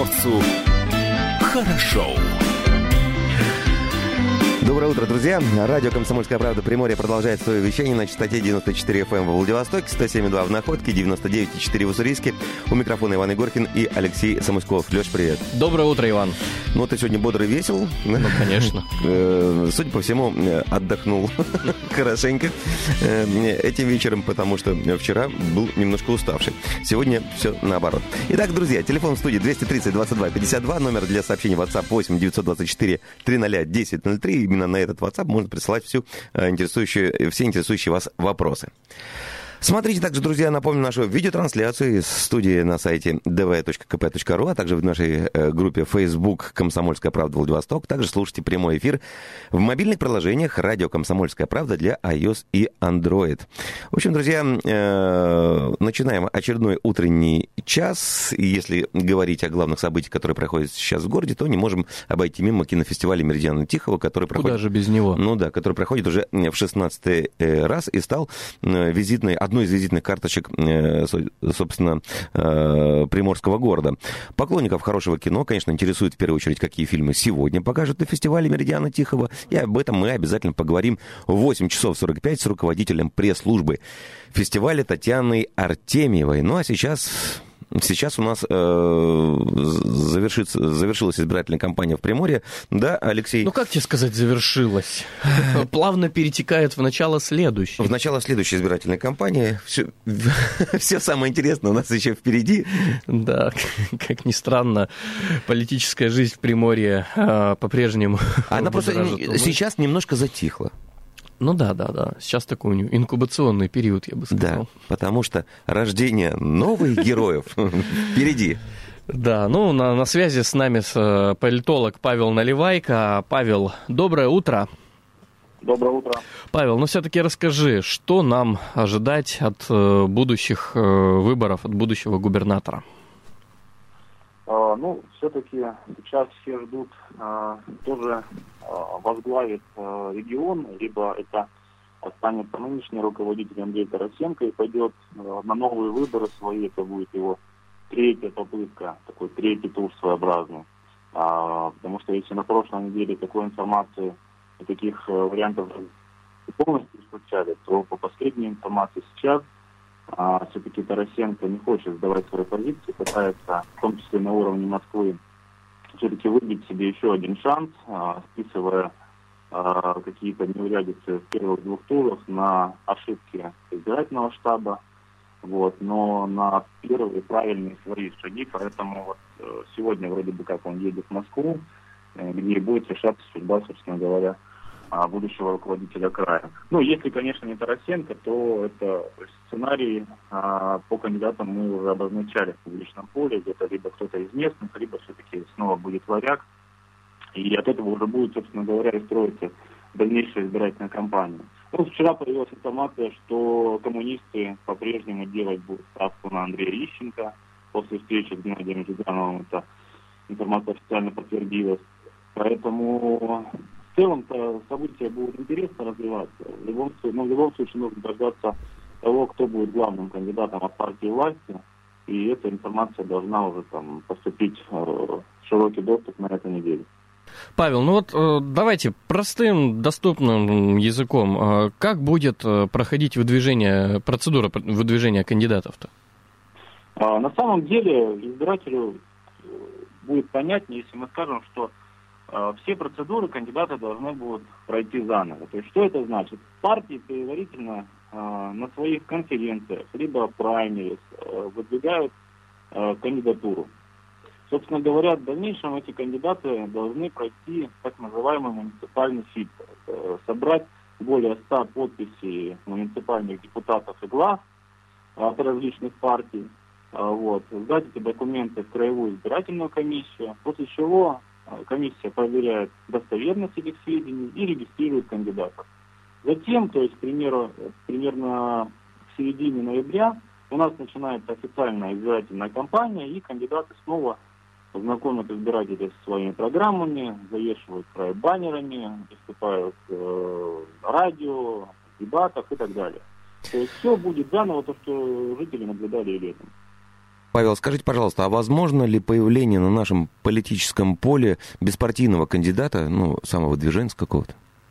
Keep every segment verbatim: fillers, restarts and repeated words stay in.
приморцу хорошо. Доброе утро, друзья. Радио «Комсомольская правда» Приморье продолжает свое вещание на частоте девяносто четыре эф эм во Владивостоке, сто семь и два в Находке, девяносто девять и четыре в Уссурийске. У микрофона Иван Егоркин и Алексей Самуськов. Леш, привет. Доброе утро, Иван. Ну, ты сегодня бодрый, весел. Ну, конечно. Судя по всему, отдохнул хорошенько этим вечером, потому что вчера был немножко уставший. Сегодня все наоборот. Итак, друзья, телефон в студии двести тридцать двадцать два пятьдесят два, номер для сообщений WhatsApp восемь девятьсот двадцать четыре триста десять ноль три. Именно на этот WhatsApp можно присылать всю интересующую, все интересующие вас вопросы. Смотрите также, друзья, напомню нашу видеотрансляцию из студии на сайте ди ви точка ка пэ точка ру, а также в нашей э, группе Facebook «Комсомольская правда Владивосток». Также слушайте прямой эфир в мобильных приложениях «Радио Комсомольская правда» для iOS и Android. В общем, друзья, э, начинаем очередной утренний час. И если говорить о главных событиях, которые проходят сейчас в городе, то не можем обойти мимо кинофестиваля «Меридиана Тихого», который проходит... Куда же без него? Ну да, который проходит уже в шестнадцатый раз и стал визитной, одной из визитных карточек, собственно, приморского города. Поклонников хорошего кино, конечно, интересует в первую очередь, какие фильмы сегодня покажут на фестивале «Меридиана Тихого». И об этом мы обязательно поговорим в восемь часов сорок пять с руководителем пресс-службы фестиваля Татьяной Артемьевой. Ну а сейчас... Сейчас у нас э, завершится, завершилась избирательная кампания в Приморье. Да, Алексей? Ну, как тебе сказать, завершилась? Плавно перетекает в начало следующей. В начало следующей избирательной кампании. Все, все самое интересное у нас еще впереди. Да, как ни странно, политическая жизнь в Приморье э, по-прежнему... Она просто сейчас немножко затихла. Ну да, да, да. Сейчас такой инкубационный период, я бы сказал. Да, потому что рождение новых героев впереди. Да, ну на, на связи с нами с, политолог Павел Наливайко. Павел, доброе утро. Доброе утро. Павел, ну все-таки расскажи, что нам ожидать от э, будущих э, выборов, от будущего губернатора? А, ну, все-таки сейчас все ждут а, тоже а, возглавит а, регион, либо это останется нынешний руководитель Андрей Тарасенко и пойдет а, на новые выборы свои. Это будет его третья попытка, такой третий тур своеобразный. А, потому что если на прошлой неделе такой информации и таких а, вариантов полностью исключали, то по последней информации сейчас а, все-таки Тарасенко не хочет сдавать свои позиции, пытается, в том числе на уровне Москвы, все-таки выбить себе еще один шанс, а, списывая а, какие-то неурядицы в первых двух турах на ошибки избирательного штаба, вот, но на первые правильные свои шаги, поэтому вот сегодня вроде бы как он едет в Москву, где будет решаться судьба, собственно говоря, будущего руководителя края. Ну, если, конечно, не Тарасенко, то это сценарий а, по кандидатам мы уже обозначали в публичном поле, где-то либо кто-то из местных, либо все-таки снова будет варяг. И от этого уже будет, собственно говоря, и строиться дальнейшая избирательная кампания. Ну, вчера появилась информация, что коммунисты по-прежнему делать будут ставку на Андрея Ищенко. После встречи с Геннадием Зюгановым эта информация официально подтвердилась. Поэтому... В целом-то события будут интересно развиваться. В любом, ну, в любом случае нужно дождаться того, кто будет главным кандидатом от партии власти. И эта информация должна уже там поступить в широкий доступ на этой неделе. Павел, ну вот давайте простым, доступным языком. Как будет проходить выдвижение, процедура выдвижения кандидатов-то? На самом деле избирателю будет понятнее, если мы скажем, что все процедуры кандидаты должны будут пройти заново. То есть что это значит? Партии предварительно э, на своих конференциях, либо праймерис э, выдвигают э, кандидатуру. Собственно говоря, в дальнейшем эти кандидаты должны пройти так называемый муниципальный фильтр. Э, собрать более ста подписей муниципальных депутатов и глав от различных партий. Э, вот, сдать эти документы в краевую избирательную комиссию, после чего комиссия проверяет достоверность этих сведений и регистрирует кандидатов. Затем, то есть, к примеру, примерно в середине ноября у нас начинается официальная избирательная кампания, и кандидаты снова знакомят избирателей со своими программами, завешивают край баннерами, выступают э, на радио, в дебатах и так далее. То есть все будет заново, то, что жители наблюдали и летом. Павел, скажите, пожалуйста, а возможно ли появление на нашем политическом поле беспартийного кандидата, ну, самовыдвиженца какого-то?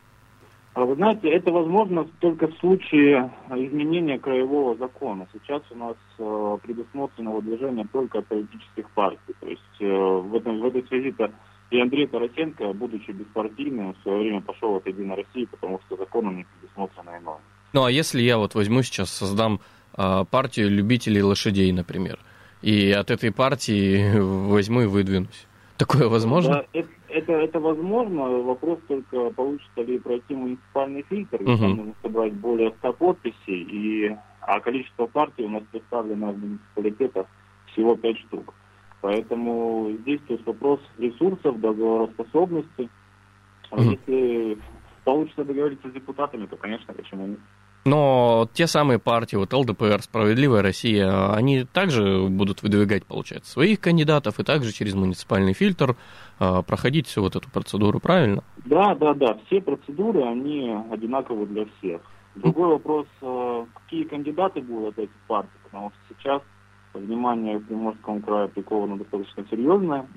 Вы знаете, это возможно только в случае изменения краевого закона. Сейчас у нас э, предусмотрено выдвижение только политических партий. То есть э, в, этом, в этой связи-то и Андрей Тарасенко, будучи беспартийным, в свое время пошел от «Единой России», потому что законом не предусмотрено иное. Ну, а если я вот возьму сейчас, создам э, партию любителей лошадей, например, и от этой партии возьму и выдвинусь? Такое возможно? Да, это, это, это возможно. Вопрос только, получится ли пройти муниципальный фильтр. Угу. Там нужно собрать более ста подписей, и, а количество партий у нас представлено в муниципалитетах всего пять штук. Поэтому здесь то есть вопрос ресурсов, договороспособности. А угу. Если получится договориться с депутатами, то, конечно, почему нет. Но те самые партии, вот эл дэ пэ эр, «Справедливая Россия», они также будут выдвигать, получается, своих кандидатов и также через муниципальный фильтр э, проходить всю вот эту процедуру, правильно? Да, да, да. Все процедуры, они одинаковы для всех. Другой вопрос, э, какие кандидаты будут от этих партий, потому что сейчас внимание к Приморскому краю приковано достаточно серьезное,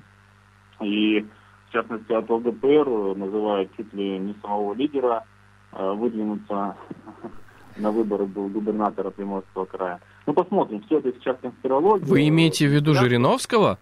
и в частности от эл дэ пэ эр называют чуть ли не самого лидера э, выдвинуться на выборы был губернатора Приморского края. Ну, посмотрим, все это сейчас конспирология. Вы имеете в виду Жириновского?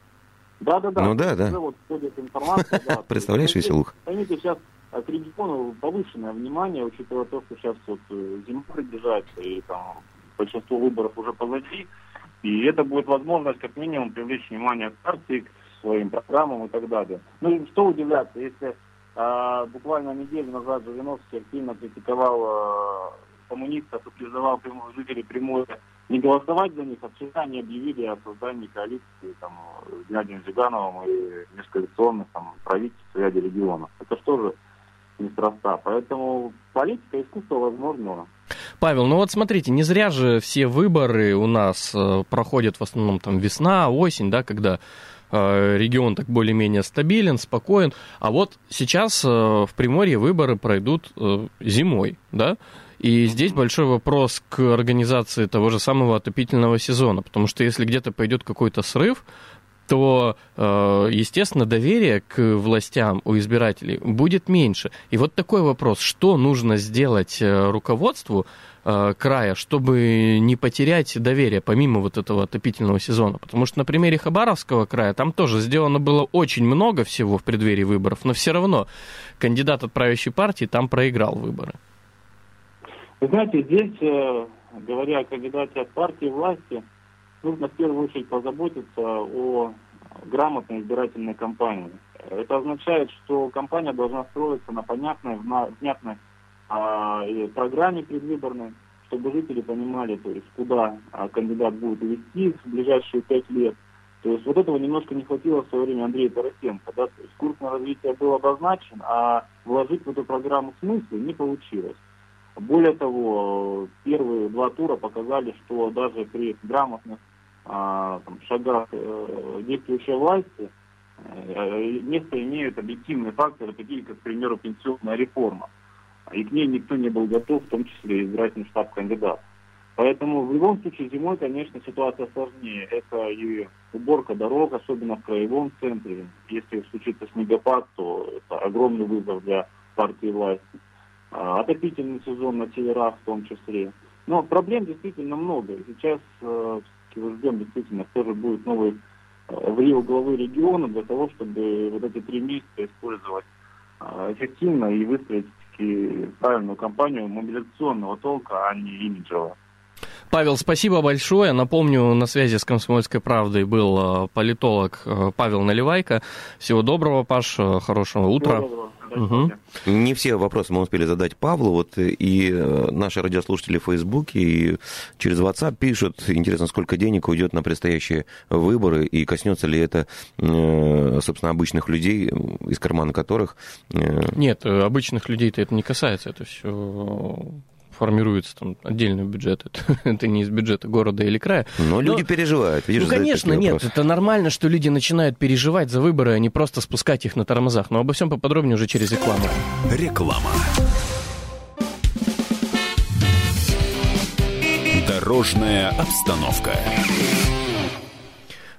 Да, да, да. Ну да, да. Вот ходит информация, да. Представляешь, веселух? Поймите, сейчас к региону повышенное внимание, учитывая то, что сейчас вот зима приближается, и там большинство выборов уже позади, и это будет возможность как минимум привлечь внимание к партии, к своим программам и так далее. Ну, что удивляться, если а, буквально неделю назад Жириновский активно критиковал а, коммунистов и призывал жителей Приморья не голосовать за них, а вчера они объявили о создании коалиции там, с Геннадием Зюгановым и межкоалиционных там, правительств в ряде регионов. Это что же неспроста. Поэтому политика, искусство возможно. Павел, ну вот смотрите, не зря же все выборы у нас э, проходят в основном там весна, осень, да, когда э, регион так более-менее стабилен, спокоен. А вот сейчас э, в Приморье выборы пройдут э, зимой, да? И здесь большой вопрос к организации того же самого отопительного сезона, потому что если где-то пойдет какой-то срыв, то, естественно, доверие к властям у избирателей будет меньше. И вот такой вопрос, что нужно сделать руководству края, чтобы не потерять доверие, помимо вот этого отопительного сезона? Потому что на примере Хабаровского края там тоже сделано было очень много всего в преддверии выборов, но все равно кандидат от правящей партии там проиграл выборы. Вы знаете, здесь, говоря о кандидате от партии власти, нужно в первую очередь позаботиться о грамотной избирательной кампании. Это означает, что кампания должна строиться на понятной, внятной а, программе предвыборной, чтобы жители понимали, то есть, куда а, кандидат будет вести в ближайшие пять лет. То есть вот этого немножко не хватило в свое время Андрея Тарасенко. Да? То есть курс на развитие был обозначен, а вложить в эту программу смысл не получилось. Более того, первые два тура показали, что даже при грамотных а, там, шагах э, действующей власти э, место имеют объективные факторы, такие как, к примеру, пенсионная реформа. И к ней никто не был готов, в том числе избирательный штаб кандидата. Поэтому в любом случае зимой, конечно, ситуация сложнее. Это и уборка дорог, особенно в краевом центре. Если случится снегопад, то это огромный вызов для партии власти. Отопительный сезон на северах в том числе. Но проблем действительно много. Сейчас э, мы ждем действительно, кто же будет новый э, врио главы региона для того, чтобы вот эти три месяца использовать э, эффективно и выстроить правильную кампанию мобилизационного толка, а не имиджевого. Павел, спасибо большое. Напомню, на связи с «Комсомольской правдой» был политолог Павел Наливайко. Всего доброго, Паш, хорошего утра. Угу. Не все вопросы мы успели задать Павлу, вот и наши радиослушатели в Фейсбуке и через WhatsApp пишут, интересно, сколько денег уйдет на предстоящие выборы, и коснется ли это, собственно, обычных людей, из кармана которых... Нет, обычных людей-то это не касается, это все... формируется там отдельный бюджет, это, это не из бюджета города или края. Но, Но люди переживают. Видишь, ну, конечно, нет, вопросы. Это нормально, что люди начинают переживать за выборы, а не просто спускать их на тормозах. Но обо всем поподробнее уже через рекламу. Реклама. Дорожная обстановка.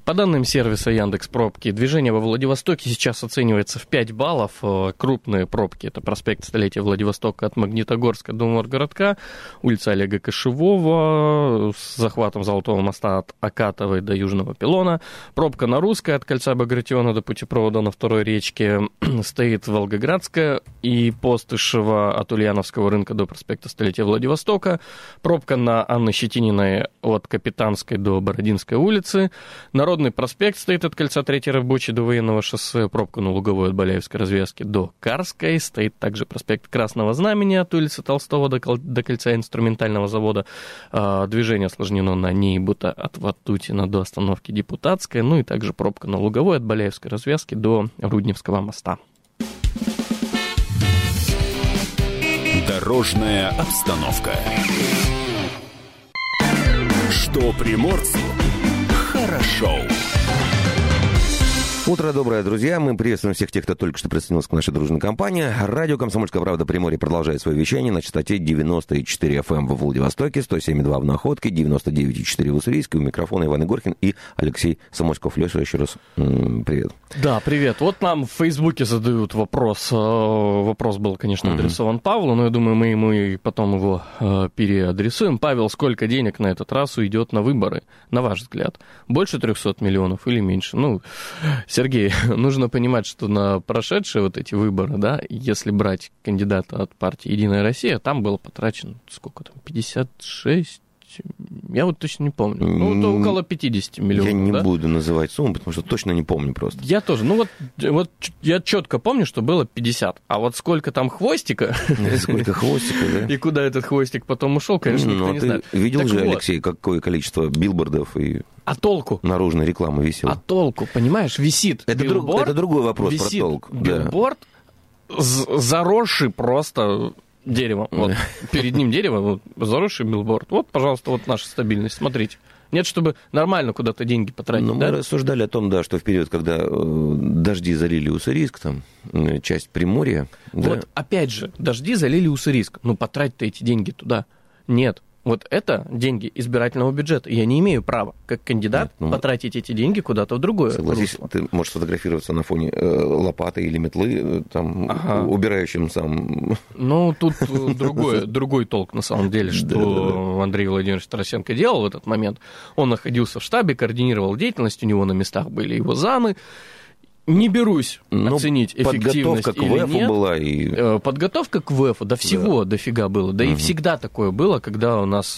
По данным сервиса Яндекс.Пробки, движение во Владивостоке сейчас оценивается в пять баллов. Крупные пробки — это проспект Столетия Владивостока от Магнитогорска до Моргородка, улица Олега Кошевого с захватом Золотого моста от Акатовой до Южного Пилона. Пробка на Русской от кольца Багратиона до путепровода на Второй речке. Стоит Волгоградская и Постышева от Ульяновского рынка до проспекта Столетия Владивостока. Пробка на Анны Щетининой от Капитанской до Бородинской улицы. Народный проспект стоит от кольца Третьей Рабочей до Военного шоссе. Пробка на Луговой от Баляевской развязки до Карской. Стоит также проспект Красного Знамени от улицы Толстого до, кол- до кольца Инструментального завода. А, движение осложнено на Нейбута от Ватутина до остановки Депутатская. Ну и также пробка на Луговой от Баляевской развязки до Рудневского моста. Дорожная обстановка. Что приморцу хорошо. Утро доброе, друзья. Мы приветствуем всех тех, кто только что присоединился к нашей дружной компании. Радио «Комсомольская правда» Приморье продолжает свое вещание на частоте девяносто четыре эф эм во Владивостоке, сто семь и два в Находке, девяносто девять и четыре в Уссурийске. У микрофона Иван Егоркин и Алексей Самоськов. Леша, еще раз м- привет. Да, привет. Вот нам в Фейсбуке задают вопрос. Вопрос был, конечно, адресован mm-hmm. Павлу, но я думаю, мы ему и потом его э, переадресуем. Павел, сколько денег на этот раз уйдет на выборы, на ваш взгляд? Больше трехсот миллионов или меньше? Ну, Сергей, нужно понимать, что на прошедшие вот эти выборы, да, если брать кандидата от партии «Единая Россия», там было потрачено, сколько там, пятьдесят шесть? Я вот точно не помню. Ну, то около пятьдесят миллионов. Я не да? буду называть сумму, потому что точно не помню просто. Я тоже. Ну, вот, вот я четко помню, что было пятьдесят. А вот сколько там хвостика... Сколько хвостика, да? И куда этот хвостик потом ушел, конечно, никто не знает. Видел же, Алексей, какое количество билбордов и... А толку? Наружной рекламы висело. А толку, понимаешь, висит это билборд. Друг, это другой вопрос висит про толк. Билборд, да. заросший просто деревом. Вот. Перед ним дерево, вот, заросший билборд. Вот, пожалуйста, вот наша стабильность. Смотрите. Нет, чтобы нормально куда-то деньги потратить. Но да? мы рассуждали о том, да, что в период, когда э, дожди залили Уссурийск, там, э, часть Приморья... Вот, да. опять же, дожди залили Уссурийск. Ну, потратить-то эти деньги туда. Нет. Вот это деньги избирательного бюджета. Я не имею права, как кандидат, Нет, ну, потратить эти деньги куда-то в другое согласись, русло. Ты можешь фотографироваться на фоне э, лопаты или метлы, э, там, ага. убирающим сам... Ну, тут другой, другой толк, на самом деле, что Андрей Владимирович Тарасенко делал в этот момент. Он находился в штабе, координировал деятельность, у него на местах были его замы. Не берусь ну, оценить эффективность подготовка к или ВЭФу нет. была и... Подготовка к ВЭФу, да всего да. дофига было. Да угу. и всегда такое было, когда у нас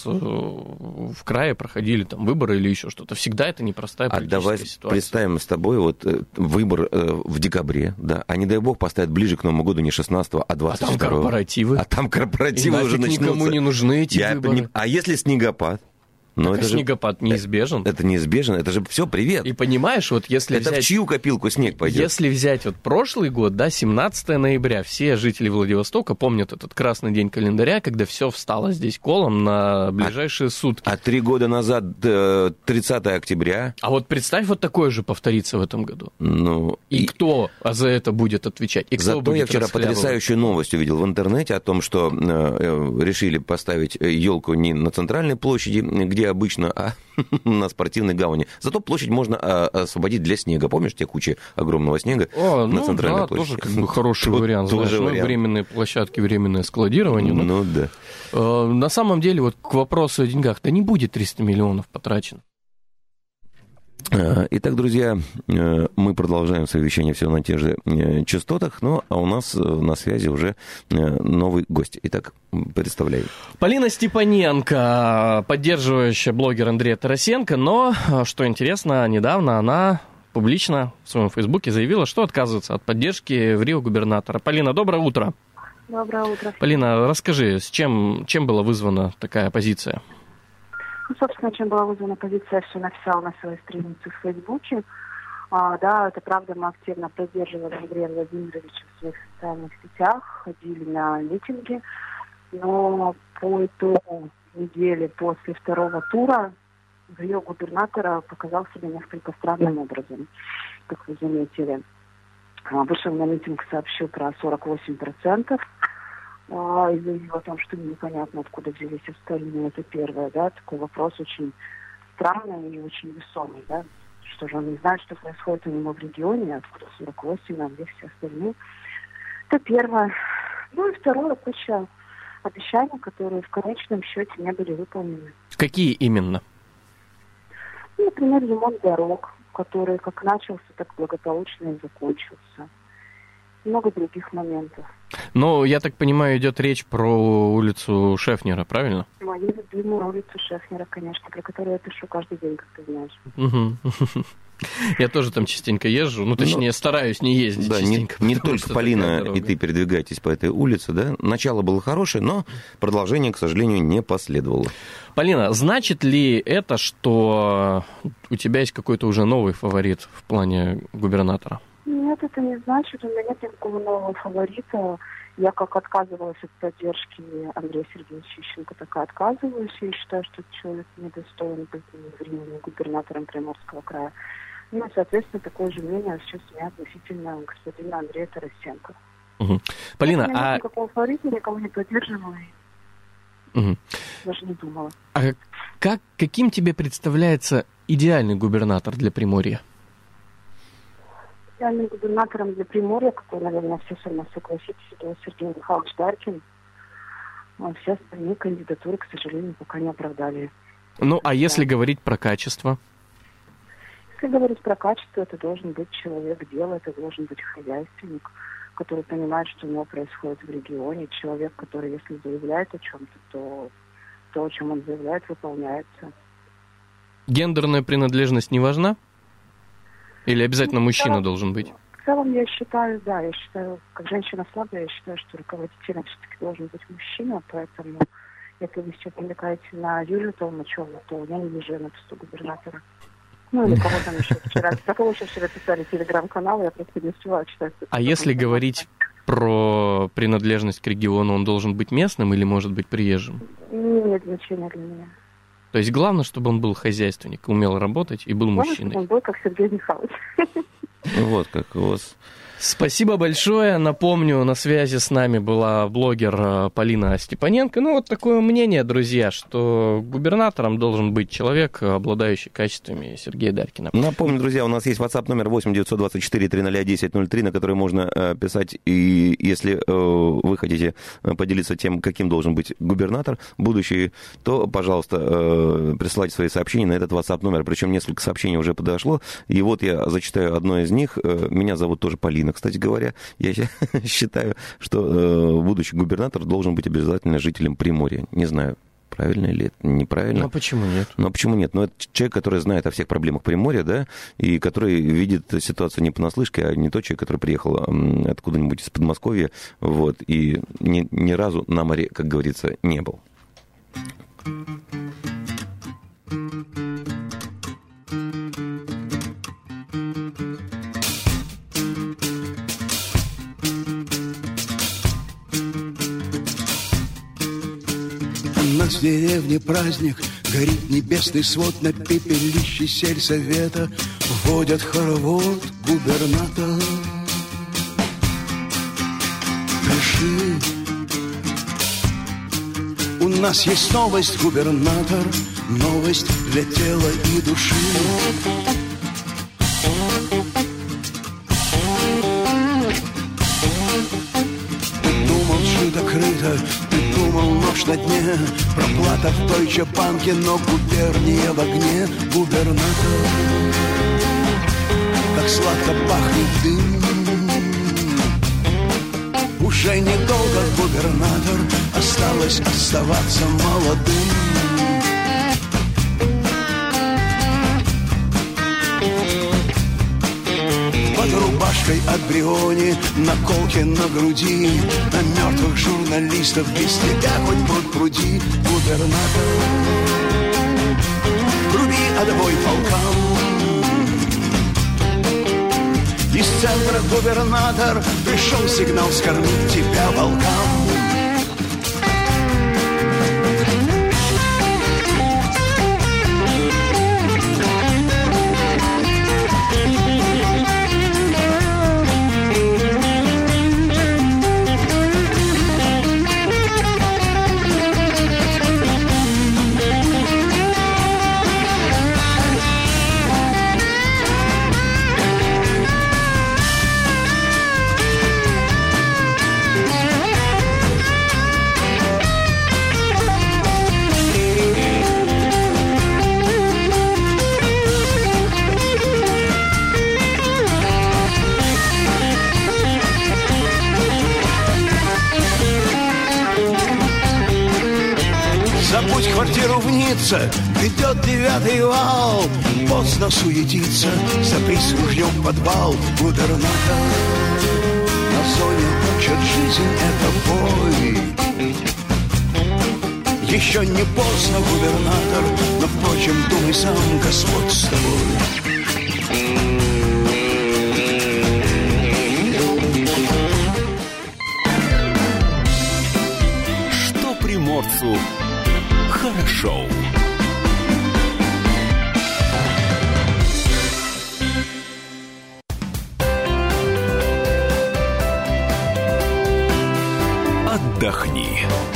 в крае проходили там выборы или еще что-то. Всегда это непростая политическая а давай ситуация. Представим с тобой вот выбор в декабре, да, а не дай бог поставят ближе к Новому году не шестнадцатого, а двадцать второго. А там корпоративы. А там корпоративы и уже начнутся. Никому не нужны эти Я выборы. Не... А если снегопад? Но так это а же... снегопад неизбежен. Это неизбежно, это же все привет. И понимаешь, вот если это взять... в чью копилку снег пойдет? Если взять вот прошлый год, да, семнадцатого ноября, все жители Владивостока помнят этот красный день календаря, когда все встало здесь колом на ближайшие а, сутки. А три года назад, тридцатого октября... А вот представь, вот такое же повторится в этом году. Ну... И, и... кто за это будет отвечать? И кто Зато будет я вчера потрясающую новость увидел в интернете о том, что э, решили поставить елку не на центральной площади, где обычно, а на спортивной гавани. Зато площадь можно а, освободить для снега. Помнишь, те кучи огромного снега О, на ну, центральной да, площади? тоже как бы хороший вариант. Знаешь, ну, временные площадки, временное складирование. Ну, ну да. Э, на самом деле, вот к вопросу о деньгах, да не будет триста миллионов потрачено. Итак, друзья, мы продолжаем свое вещание все на тех же частотах, но а у нас на связи уже новый гость. Итак, представляю. Полина Степаненко, поддерживающая блогер Андрея Тарасенко, но, что интересно, недавно она публично в своем фейсбуке заявила, что отказывается от поддержки в Рио губернатора. Полина, доброе утро. Доброе утро. Полина, расскажи, с чем, чем была вызвана такая позиция? Ну, собственно, чем была вызвана позиция, я все написала на своей странице в Фейсбуке. А, да, это правда, мы активно поддерживали Андрея Владимировича в своих социальных сетях, ходили на митинги, но по итогу недели после второго тура Рио губернатора показал себя несколько странным образом, как вы заметили. Вышел на митинг, сообщил про сорок восемь процентов. И заявил о том, что непонятно, откуда взялись остальные. Это первое, да, такой вопрос очень странный и очень весомый, да. что же он не знает, что происходит у него в регионе, откуда с руководством, а где все остальные. Это первое. Ну и второе, куча обещаний, которые в конечном счете не были выполнены. Какие именно? Ну, например, ремонт дорог, который как начался, так благополучно и закончился. Много других моментов. Ну, я так понимаю, идет речь про улицу Шефнера, правильно? Мою любимую улицу Шефнера, конечно, про которую я пишу каждый день, как ты знаешь. Угу. Я тоже там частенько езжу, ну, точнее, Но, стараюсь не ездить да, частенько. Не, не только Полина и ты передвигаетесь по этой улице, да? Начало было хорошее, но продолжение, к сожалению, не последовало. Полина, значит ли это, что у тебя есть какой-то уже новый фаворит в плане губернатора? Нет, это не значит. У меня нет никакого нового фаворита. Я как отказывалась от поддержки Андрея Сергеевича Ющенко, так и отказываюсь. Я считаю, что этот человек недостоин быть временным губернатором Приморского края. Ну, соответственно, такое же мнение сейчас у меня относительно господина Андрея Тарасенко. Угу. Полина, нет а... никакого фаворита, никого не поддерживала. Угу. Даже не думала. А как, каким тебе представляется идеальный губернатор для Приморья? Идеальным губернатором для Приморья, какой, наверное, все со мной согласитесь, это Сергей Михайлович Дарькин. А все остальные кандидатуры, к сожалению, пока не оправдали. Ну, а да. если говорить про качество? Если говорить про качество, это должен быть человек дела, это должен быть хозяйственник, который понимает, что у него происходит в регионе, человек, который, если заявляет о чем-то, то то, о чем он заявляет, выполняется. Гендерная принадлежность не важна? Или обязательно ну, мужчина целом, должен быть? В целом, я считаю, да, я считаю, как женщина слабая, я считаю, что руководителем все-таки должен быть мужчина, поэтому, если вы сейчас намекаете на Юлию Толмачеву, то я не вижу на посту губернатора. Ну, или кого там еще вчера, про кого еще вчера писали телеграм-канал, я просто не успеваю читать. А если говорить про принадлежность к региону, он должен быть местным или может быть приезжим? Не имеет значения для меня. То есть главное, чтобы он был хозяйственник, умел работать и был главное, мужчиной. Чтобы он был как Сергей Михайлович. Вот как у вас. Спасибо большое. Напомню, на связи с нами была блогер Полина Степаненко. Ну, вот такое мнение, друзья, что губернатором должен быть человек, обладающий качествами Сергея Дарькина. Напомню, друзья, у нас есть WhatsApp номер восемь девятьсот двадцать четыре триста десять ноль три, на который можно э, писать, и если э, вы хотите поделиться тем, каким должен быть губернатор будущий, то, пожалуйста, э, присылайте свои сообщения на этот WhatsApp номер. Причем несколько сообщений уже подошло, и вот я зачитаю одно из них. Э, меня зовут тоже Полина, кстати говоря. Я считаю, что э, будущий губернатор должен быть обязательно жителем Приморья. Не знаю, правильно или это неправильно. Ну, почему нет? Ну, почему нет? Ну, это человек, который знает о всех проблемах Приморья, да, и который видит ситуацию не понаслышке, а не тот человек, который приехал откуда-нибудь из Подмосковья, вот, и ни, ни разу на море, как говорится, не был. У нас в деревне праздник, горит небесный свод, на пепелище сельсовета вводят хоровод губернатор. Пиши, у нас есть новость, губернатор, новость для тела и души. Думал, жито крыто, думал, ночь на дне, проплата в Дойче банке, но губерния в огне. Губернатор, как сладко пахнет дым. Уже недолго, губернатор, осталось оставаться молодым. Под рубашкой от Бриони, наколки на груди, на мертвых журналистов без тебя хоть пруд пруди. Губернатор, труби отбой полкам. Из центра, губернатор, пришел сигнал скормить тебя волкам. снится, грядет девятый вал. Поздно суетиться, запрись ружьем в подвал. Губернатор на зоне учат жизнь, это бой. Еще не поздно, губернатор, но, впрочем, думай сам, Господь с тобой. Что приморцу хорошо. Отдохни.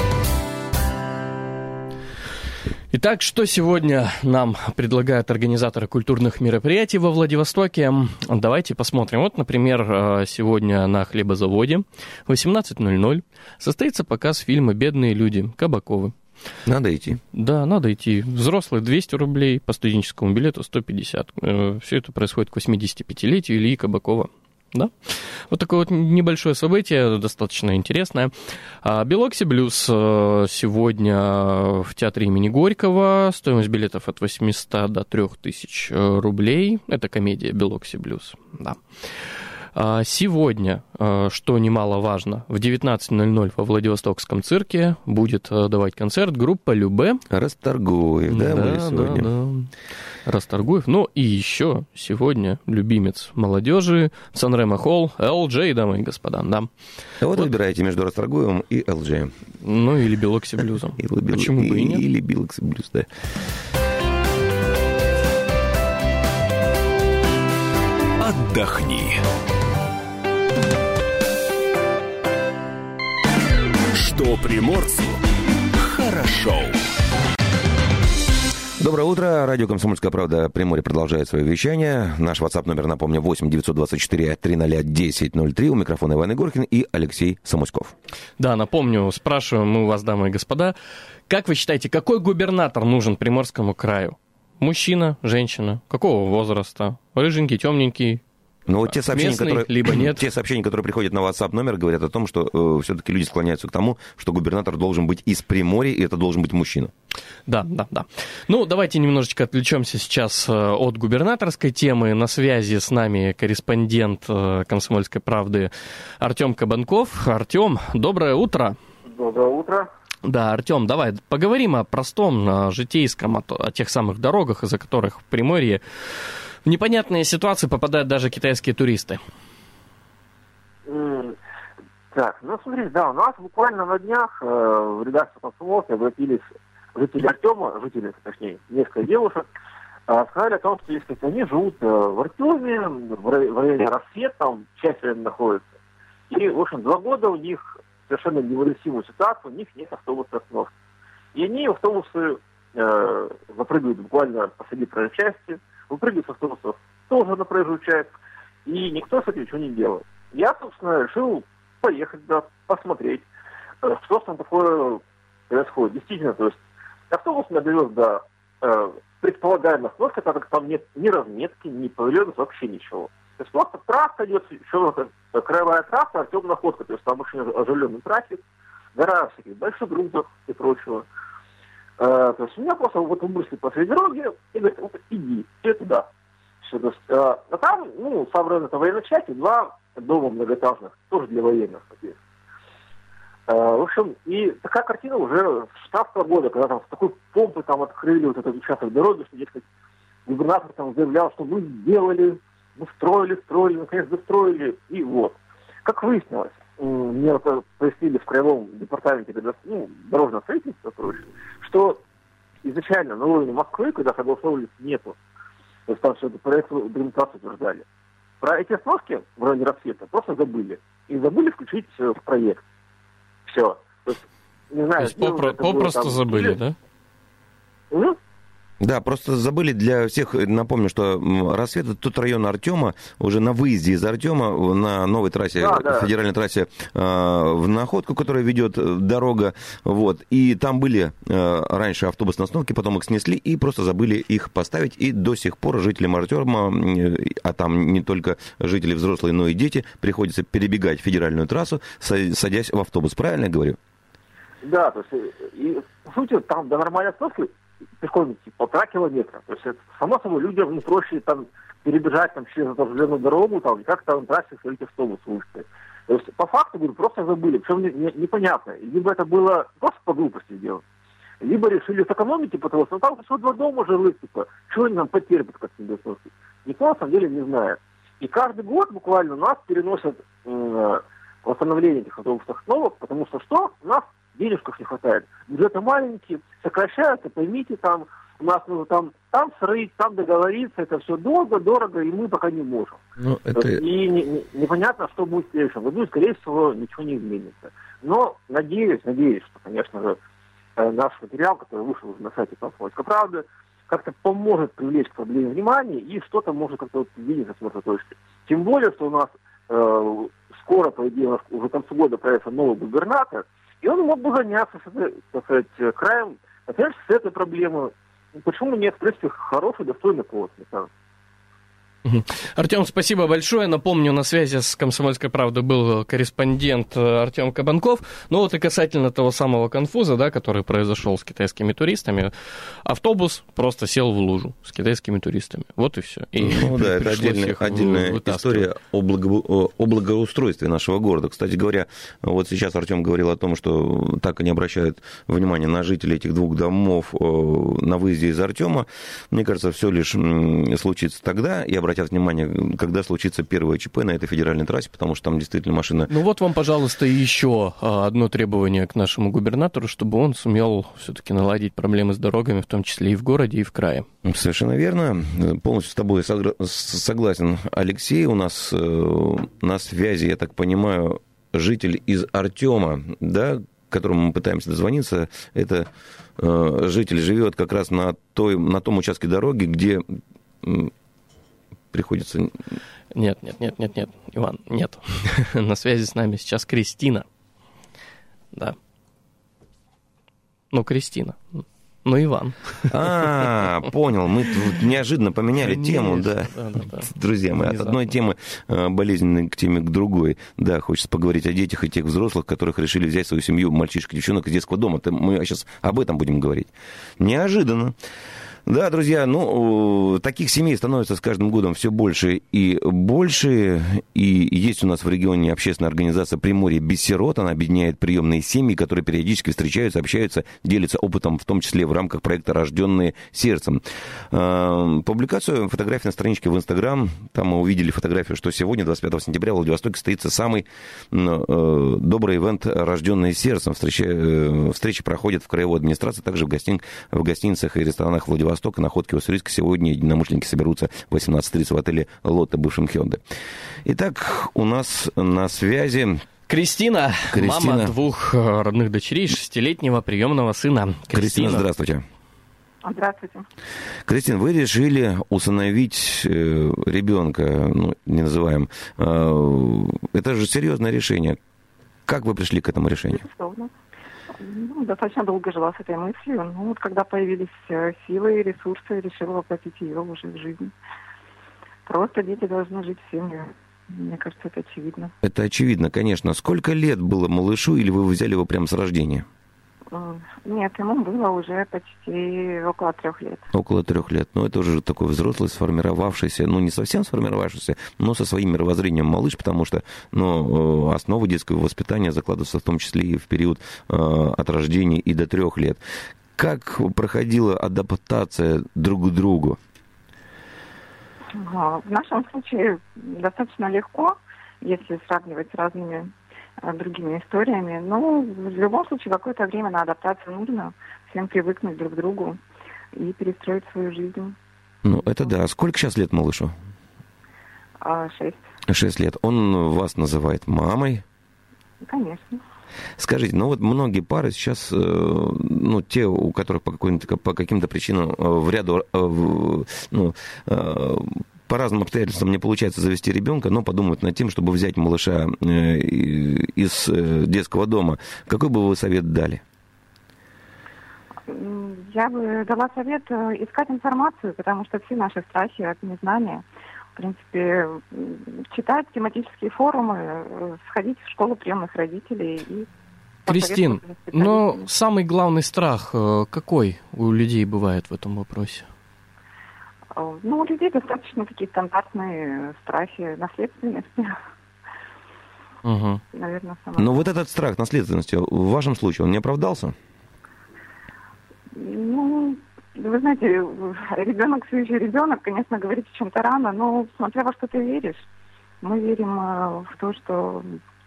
Итак, что сегодня нам предлагают организаторы культурных мероприятий во Владивостоке? Давайте посмотрим. Вот, например, сегодня на хлебозаводе в восемнадцать ноль ноль состоится показ фильма «Бедные люди» Кабаковы. Надо идти. Да, надо идти. Взрослые двести рублей, по студенческому билету сто пятьдесят. Все это происходит к восьмидесятипятилетию Ильи Кабакова. Да? Вот такое вот небольшое событие, достаточно интересное. Белокси Блюз сегодня в театре имени Горького. Стоимость билетов от восьмисот до трёх тысяч рублей. Это комедия Белокси Блюз. Да. Сегодня, что немаловажно, в девятнадцать ноль ноль во Владивостокском цирке будет давать концерт группа Любэ. Расторгуев, да, да, были сегодня? Да, да. Расторгуев. Ну и еще сегодня любимец молодежи Сан-Ремо Холл, эл джей, дамы и господа. Да. А вот, вот выбираете между Расторгуевым и эл джей. Ну или Белокси Блюзом. Почему бы и нет? Или Белокси Блюз, да. Отдохни. Что приморцу хорошо. Доброе утро. Радио «Комсомольская правда» Приморье продолжает свое вещание. Наш WhatsApp номер, напомню, восемь девятьсот двадцать четыре триста десять ноль три. У микрофона Иван Егоркин и Алексей Самуськов. Да, напомню, спрашиваем мы у вас, дамы и господа, как вы считаете, какой губернатор нужен Приморскому краю? Мужчина, женщина, какого возраста? Рыженький, темненький? Но вот те сообщения, местный, которые, либо нет. те сообщения, которые приходят на WhatsApp номер, говорят о том, что э, все-таки люди склоняются к тому, что губернатор должен быть из Приморья, и это должен быть мужчина. Да, да, да. Ну, давайте немножечко отвлечемся сейчас от губернаторской темы. На связи с нами корреспондент «Комсомольской правды» Артем Кабанков. Артем, доброе утро. Доброе утро. Да, Артем, давай поговорим о простом, о житейском, о, о тех самых дорогах, из-за которых в Приморье в непонятные ситуации попадают даже китайские туристы. Mm. Так, ну смотрите, да, у нас буквально на днях э, в редакцию «Комсомолки» обратились жители Артема, жители, точнее, несколько девушек, э, сказали о том, что, если они живут э, в Артеме, в, рай- в районе Рассвет, там часть времени находится, и, в общем, два года у них совершенно невыносимую ситуацию, у них нет автобусной остановки. И они автобусы э, запрыгивают буквально посреди проезжей части, выпрыгивают с автобусов тоже на проезжую часть, и никто с этим ничего не делает. Я, собственно, решил поехать, да, посмотреть, что там такое происходит. Действительно, то есть автобус меня довез до э, предполагаемой остановки, так как там нет ни разметки, ни павильонов, вообще ничего. То есть просто трасса идет, еще краевая трасса, Артем находка, то есть там очень оживленный трафик, гора всяких больших грузов и прочего. Э, то есть у меня просто вот выбросили посреди дороги и говорят, вот иди, иди туда. Все, то есть, э, а там, ну, сам район это военной части, два дома многоэтажных, тоже для военных, соответственно. Э, в общем, и такая картина уже с шестнадцатого года, когда там с такой помпой там открыли вот этот участок дороги, что, дескать, губернатор там заявлял, что мы сделали, мы строили, строили, наконец достроили, и вот. Как выяснилось, мне это пояснили в Краевом департаменте ну, дорожного строительства, что изначально на уровне Москвы, когда согласовывались, нету. То есть там все это проект документацию утверждали. Про эти остановки в районе Рассвета просто забыли. И забыли включить в проект. Все. То есть, не знаю, То есть попро- попросту там, забыли, или... да? Угу. Да, просто забыли для всех, напомню, что Рассвет — это тот район Артема, уже на выезде из Артема на новой трассе, да, да. федеральной трассе э, в Находку, которая ведет дорога, вот, и там были э, раньше автобусные остановки, потом их снесли и просто забыли их поставить, и до сих пор жителям Артема, а там не только жители взрослые, но и дети, приходится перебегать федеральную трассу, садясь в автобус, правильно я говорю? Да, то есть, и, по сути, там до нормальной остановки пешком идти полтора километра. То есть, это, само собой, людям не проще там перебежать там, через эту железную дорогу, там, и как-то на трассе своих автобус выйти. То есть, по факту, говорю, просто забыли. Причем не, не, непонятно. Либо это было просто по глупости сделано, либо решили сэкономить, типа того, что там что два дома жилых, типа, что они нам потерпят, как себе сносить. Никто, на самом деле, не знает. И каждый год буквально у нас переносят э, восстановление этих автобусных остановок, потому что что? У нас денежков не хватает. Бюджеты маленькие, сокращаются, поймите, там у нас нужно там, там срыть, там договориться, это все долго, дорого, и мы пока не можем. Ну, это... И не, не, непонятно, что будет в следующем году, и, скорее всего, ничего не изменится. Но надеюсь, надеюсь, что, конечно же, наш материал, который вышел на сайте «Комсомольской правды», как-то поможет привлечь к проблеме внимания и что-то может как-то вот видеть с мертвой точки. Тем более, что у нас э, скоро, по идее, у нас уже к концу года появится новый губернатор, и он мог бы заняться, так сказать, краем, например, с этой проблемой. Почему нет? В принципе, хороший, достойный повод, мне кажется. Артем, спасибо большое. Напомню, на связи с «Комсомольской правдой» был корреспондент Артем Кабанков. Ну вот и касательно того самого конфуза, да, который произошел с китайскими туристами, автобус просто сел в лужу с китайскими туристами. Вот и все. И ну да, это отдельная, отдельная история о, благо, о благоустройстве нашего города. Кстати говоря, вот сейчас Артем говорил о том, что так и не обращают внимания на жителей этих двух домов на выезде из Артема. Мне кажется, все лишь случится тогда, и обратят внимание, когда случится первое ЧП на этой федеральной трассе, потому что там действительно машина... Ну вот вам, пожалуйста, еще одно требование к нашему губернатору, чтобы он сумел все-таки наладить проблемы с дорогами, в том числе и в городе, и в крае. Совершенно верно. Полностью с тобой согласен, Алексей. У нас на связи, я так понимаю, житель из Артема, да, к которому мы пытаемся дозвониться. Это житель живет как раз на, той, на том участке дороги, где... приходится... Нет, нет, нет, нет, нет, Иван, нет. На связи с нами сейчас Кристина. Да. Ну, Кристина. Ну, Иван. А, понял. Мы тут неожиданно поменяли Конечно, тему, да. да, да, да. Друзья мои, от одной темы болезненной к теме к другой. Да, хочется поговорить о детях и тех взрослых, которых решили взять свою семью, мальчишек и девчонок из детского дома. Мы сейчас об этом будем говорить. Неожиданно. Да, друзья, ну, таких семей становится с каждым годом все больше и больше. И есть у нас в регионе общественная организация «Приморье без сирот». Она объединяет приемные семьи, которые периодически встречаются, общаются, делятся опытом, в том числе в рамках проекта «Рожденные сердцем». Публикацию фотографий на страничке в Инстаграм. Там мы увидели фотографию, что сегодня, двадцать пятого сентября, в Владивостоке состоится самый добрый ивент «Рожденные сердцем». Встречи, встречи проходят в краевой администрации, также в, гостин, в гостиницах и ресторанах Владивостока. И находки Уссурийска. Сегодня единомышленники соберутся в восемнадцать тридцать в отеле «Лотте», бывшем Hyundai. Итак, у нас на связи... Кристина, Кристина, мама двух родных дочерей, шестилетнего приемного сына. Кристина, Кристина, здравствуйте. Здравствуйте. Кристина, вы решили усыновить ребенка, ну, не называем. Это же серьезное решение. Как вы пришли к этому решению? Безусловно. Ну, достаточно долго жила с этой мыслью. Ну, вот когда появились силы и ресурсы, решила воплотить ее уже в жизнь. Просто дети должны жить в семье. Мне кажется, это очевидно. Это очевидно, конечно. Сколько лет было малышу, или вы взяли его прямо с рождения? Нет, ему было уже почти около трех лет. Около трех лет. Ну, это уже такой взрослый, сформировавшийся, ну, не совсем сформировавшийся, но со своим мировоззрением малыш, потому что, ну, основы детского воспитания закладываются в том числе и в период э, от рождения и до трех лет. Как проходила адаптация друг к другу? В нашем случае достаточно легко, если сравнивать с разными другими историями. Но в любом случае какое-то время на адаптацию нужно. Всем привыкнуть друг к другу и перестроить свою жизнь. Ну, это да. Сколько сейчас лет малышу? А, шесть. Шесть лет. Он вас называет мамой? Конечно. Скажите, ну вот многие пары сейчас, ну, те, у которых по, по каким-то причинам в ряду, ну, по разным обстоятельствам не получается завести ребенка, но подумают над тем, чтобы взять малыша из детского дома. Какой бы вы совет дали? Я бы дала совет искать информацию, потому что все наши страхи от незнания. В принципе, читать тематические форумы, сходить в школу приемных родителей и Кристин, но самый главный страх какой у людей бывает в этом вопросе? Ну, у людей достаточно такие стандартные страхи наследственности. Угу. Наверное, самое. Но вот этот страх наследственности, в вашем случае, он не оправдался? Ну, вы знаете, ребенок все еще ребенок, конечно, говорить о чем-то рано, но смотря во что ты веришь. Мы верим в то, что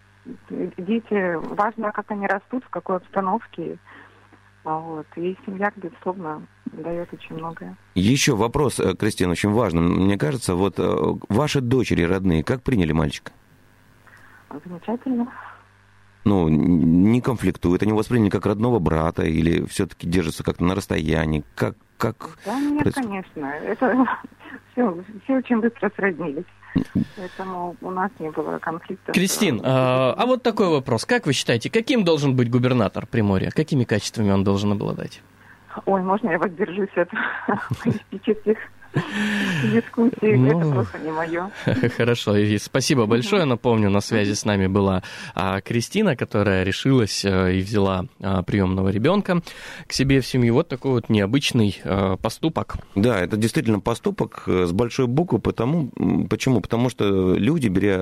дети, важно, как они растут, в какой обстановке. Вот. И семья, безусловно, дает очень многое. Еще вопрос, Кристина, очень важный. Мне кажется, вот ваши дочери родные, как приняли мальчика? Замечательно. Ну, не конфликтуют, они восприняли как родного брата или все-таки держатся как-то на расстоянии? Как, как да нет, происходит? Конечно. Это все, все очень быстро сроднились. Поэтому у нас не было конфликта. Кристин, а, а вот такой вопрос. Как вы считаете, каким должен быть губернатор Приморья? Какими качествами он должен обладать? Ой, можно я воздержусь от политических дискуссий, ну, это просто не мое. Хорошо, и спасибо большое. Напомню, на связи с нами была а, Кристина, которая решилась а, и взяла а, приемного ребенка к себе в семью. Вот такой вот необычный а, поступок. Да, это действительно поступок с большой буквы. Потому, почему? Потому что люди, беря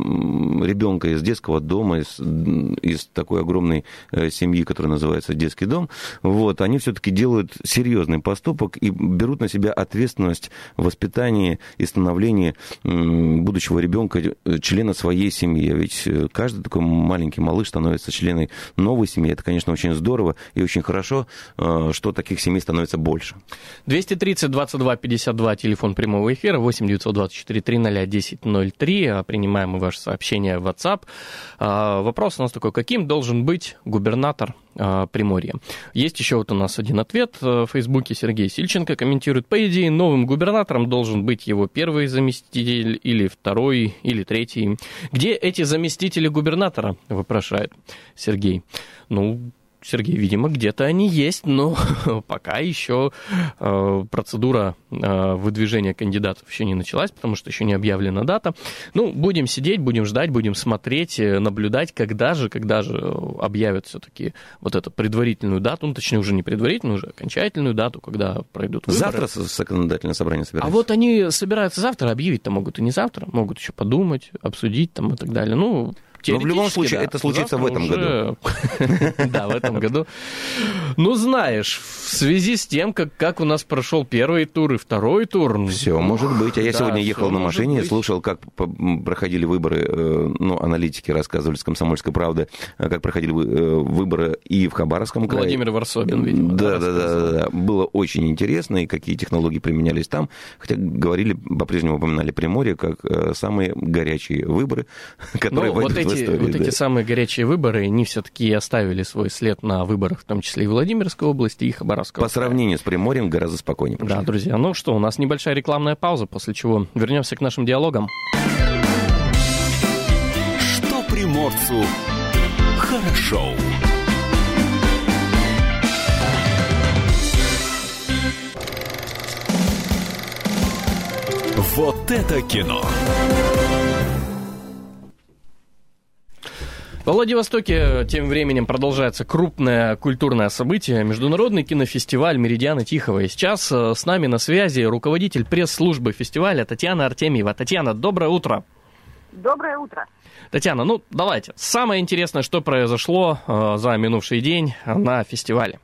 ребенка из детского дома, из, из такой огромной семьи, которая называется детский дом, вот, они все-таки делают серьезный поступок и берут на себя ответственность в воспитании и становлении будущего ребенка, члена своей семьи. Ведь каждый такой маленький малыш становится членом новой семьи. Это, конечно, очень здорово и очень хорошо, что таких семей становится больше. двести тридцать двадцать два пятьдесят два, телефон прямого эфира, восемь девятьсот двадцать четыре триста десять ноль три. Принимаем и ваши сообщения в WhatsApp. Вопрос у нас такой: каким должен быть губернатор Приморья? Есть еще вот у нас один ответ в Фейсбуке. Сергей Сильченко комментирует: по идее, новым губернатором должен быть его первый заместитель или второй, или третий. Где эти заместители губернатора, вопрошает Сергей. Ну, Сергей, видимо, где-то они есть, но пока еще э, процедура э, выдвижения кандидатов еще не началась, потому что еще не объявлена дата. Ну, будем сидеть, будем ждать, будем смотреть, наблюдать, когда же, когда же объявят все-таки вот эту предварительную дату, ну, точнее, уже не предварительную, уже окончательную дату, когда пройдут выборы. Завтра законодательное собрание собирается? А вот они собираются завтра, объявить-то могут и не завтра, могут еще подумать, обсудить там и так далее. Ну, но в любом случае, да, это случится в этом уже... году. Да, в этом году. Ну, знаешь, в связи с тем, как, как у нас прошел первый тур и второй тур... Все может быть. А я да, сегодня ехал на машине, слушал, как проходили выборы, ну, аналитики рассказывали с «Комсомольской правды», как проходили выборы и в Хабаровском крае. Владимир Варсобин, видимо. Да, да, да, да. Было очень интересно, и какие технологии применялись там. Хотя говорили, по-прежнему упоминали Приморье как самые горячие выборы, которые ну, войдут вот эти, вот да. эти самые горячие выборы, они все-таки оставили свой след на выборах, в том числе и Владимирской области, и Хабаровской. По сравнению с Приморьем гораздо спокойнее. Да, друзья, ну что, у нас небольшая рекламная пауза, после чего вернемся к нашим диалогам. Что приморцу хорошо. Вот это кино. Во Владивостоке тем временем продолжается крупное культурное событие — международный кинофестиваль «Меридианы Тихого». И сейчас с нами на связи руководитель пресс-службы фестиваля Татьяна Артемьева. Татьяна, доброе утро. Доброе утро. Татьяна, ну давайте, самое интересное, что произошло э, за минувший день на фестивале.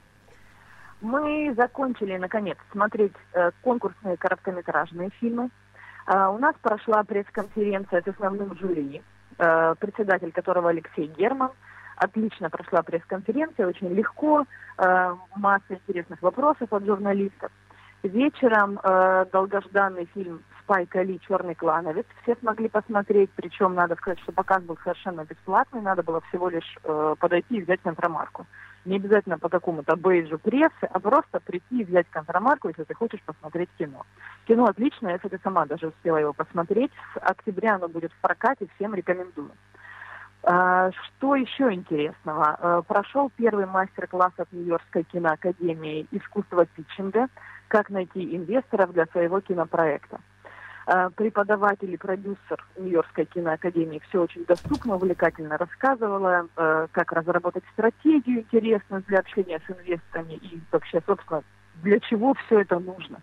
Мы закончили, наконец, смотреть э, конкурсные короткометражные фильмы. Э, у нас прошла пресс-конференция с основным жюри, э, председатель которого Алексей Герман. Отлично прошла пресс-конференция, очень легко, э, масса интересных вопросов от журналистов. Вечером э, долгожданный фильм «Спайка Ли. Черный клановец» все смогли посмотреть, причем надо сказать, что показ был совершенно бесплатный, надо было всего лишь э, подойти и взять контрамарку. Не обязательно по какому-то бейджу прессы, а просто прийти и взять контрамарку, если ты хочешь посмотреть кино. Кино отличное, я, кстати, сама даже успела его посмотреть. С октября оно будет в прокате, всем рекомендую. А, что еще интересного? А, прошел первый мастер-класс от Нью-Йоркской киноакадемии «Искусство питчинга», как найти инвесторов для своего кинопроекта. Преподаватель и продюсер Нью-Йоркской киноакадемии все очень доступно, увлекательно рассказывала, как разработать стратегию интересную для общения с инвесторами и вообще, собственно, для чего все это нужно.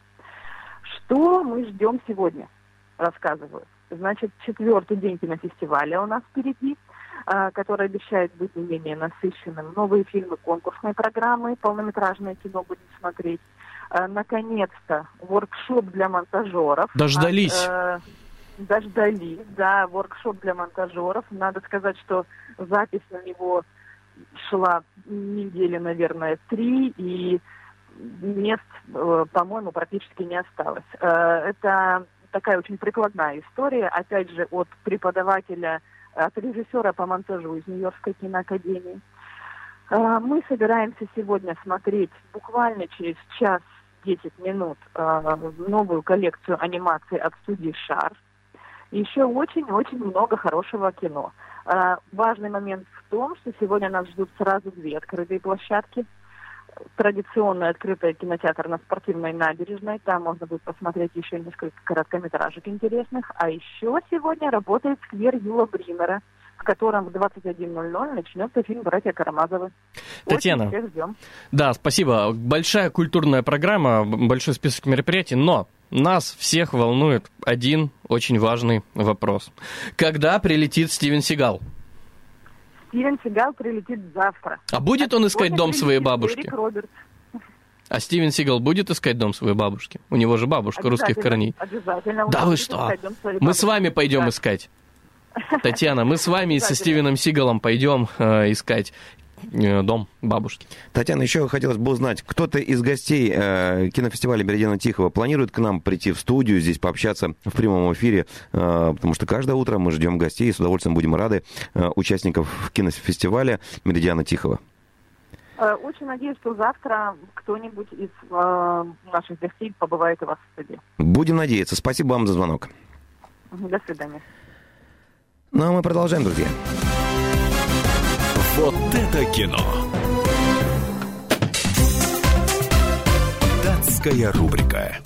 Что мы ждем сегодня, рассказываю. Значит, четвертый день кинофестиваля у нас впереди, который обещает быть не менее насыщенным. Новые фильмы, конкурсные программы, полнометражное кино будем смотреть. Наконец-то воркшоп для монтажеров. Дождались. От, э, дождались, да, воркшоп для монтажеров. Надо сказать, что запись на него шла недели, наверное, три, и мест, э, по-моему, практически не осталось. Э, это такая очень прикладная история, опять же, от преподавателя, от режиссера по монтажу из Нью-Йоркской киноакадемии. Мы собираемся сегодня смотреть буквально через час десять минут новую коллекцию анимации от студии «Шар». Еще очень-очень много хорошего кино. Важный момент в том, что сегодня нас ждут сразу две открытые площадки. Традиционный открытый кинотеатр на Спортивной набережной. Там можно будет посмотреть еще несколько короткометражек интересных. А еще сегодня работает сквер Юла Бримера, в котором в двадцать один ноль ноль начнется фильм «Братья Карамазовы». Татьяна, всех ждем. Да, спасибо. Большая культурная программа, большой список мероприятий, но нас всех волнует один очень важный вопрос. Когда прилетит Стивен Сигал? Стивен Сигал прилетит завтра. А будет он искать дом своей бабушки? Эрик Робертс. А Стивен Сигал будет искать дом своей бабушки? У него же бабушка русских корней. Обязательно. Да вы что? Мы с вами пойдем да. искать. Татьяна, мы с вами и со Стивеном Сигалом пойдем э, искать э, дом бабушки. Татьяна, еще хотелось бы узнать, кто-то из гостей э, кинофестиваля «Меридиана Тихого» планирует к нам прийти в студию, здесь пообщаться в прямом эфире, э, потому что каждое утро мы ждем гостей и с удовольствием будем рады э, участников кинофестиваля «Меридиана Тихого». Очень надеюсь, что завтра кто-нибудь из э, наших гостей побывает у вас в студии. Будем надеяться. Спасибо вам за звонок. До свидания. Ну, а мы продолжаем, друзья. Вот это кино. Датская рубрика.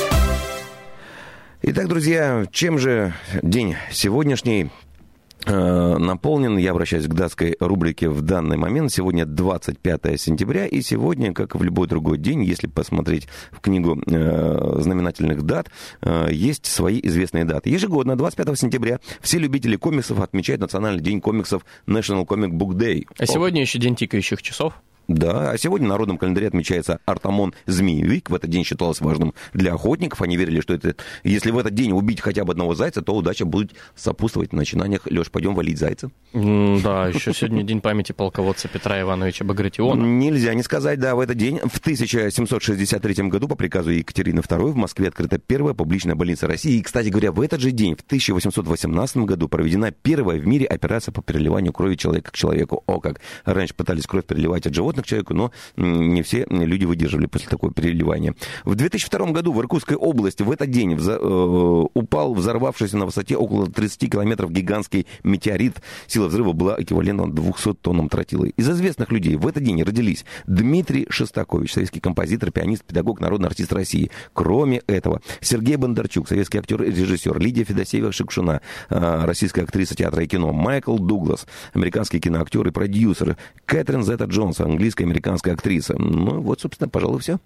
Итак, друзья, чем же день сегодняшний э, наполнен? Я обращаюсь к датской рубрике в данный момент. Сегодня двадцать пятое сентября, и сегодня, как и в любой другой день, если посмотреть в книгу э, знаменательных дат, э, есть свои известные даты. Ежегодно, двадцать пятого сентября, все любители комиксов отмечают Национальный день комиксов National Comic Book Day. А сегодня еще день тикающих часов. Да, а сегодня в народном календаре отмечается Артамон Змеевик. В этот день считалось важным для охотников. Они верили, что это, если в этот день убить хотя бы одного зайца, то удача будет сопутствовать в начинаниях. Леш, пойдем валить зайца. Mm, да, еще сегодня день памяти полководца Петра Ивановича Багратиона. Нельзя не сказать, да, в этот день, в тысяча семьсот шестьдесят третьем году, по приказу Екатерины второй, в Москве открыта первая публичная больница России. И, кстати говоря, в этот же день, в тысяча восемьсот восемнадцатом году, проведена первая в мире операция по переливанию крови человека к человеку. О, как раньше пытались кровь переливать от животных к человеку, но не все люди выдерживали после такого переливания. В две тысячи втором году в Иркутской области в этот день вза- э, упал взорвавшийся на высоте около тридцати километров гигантский метеорит. Сила взрыва была эквивалентом двухсот тоннам тротила. Из известных людей в этот день родились Дмитрий Шостакович, советский композитор, пианист, педагог, народный артист России. Кроме этого, Сергей Бондарчук, советский актер и режиссер, Лидия Федосеева-Шукшина, э, российская актриса театра и кино, Майкл Дуглас, американский киноактер и продюсер, Кэтрин Зета-Джонс, английская американская актриса. Ну, вот, собственно, пожалуй, все.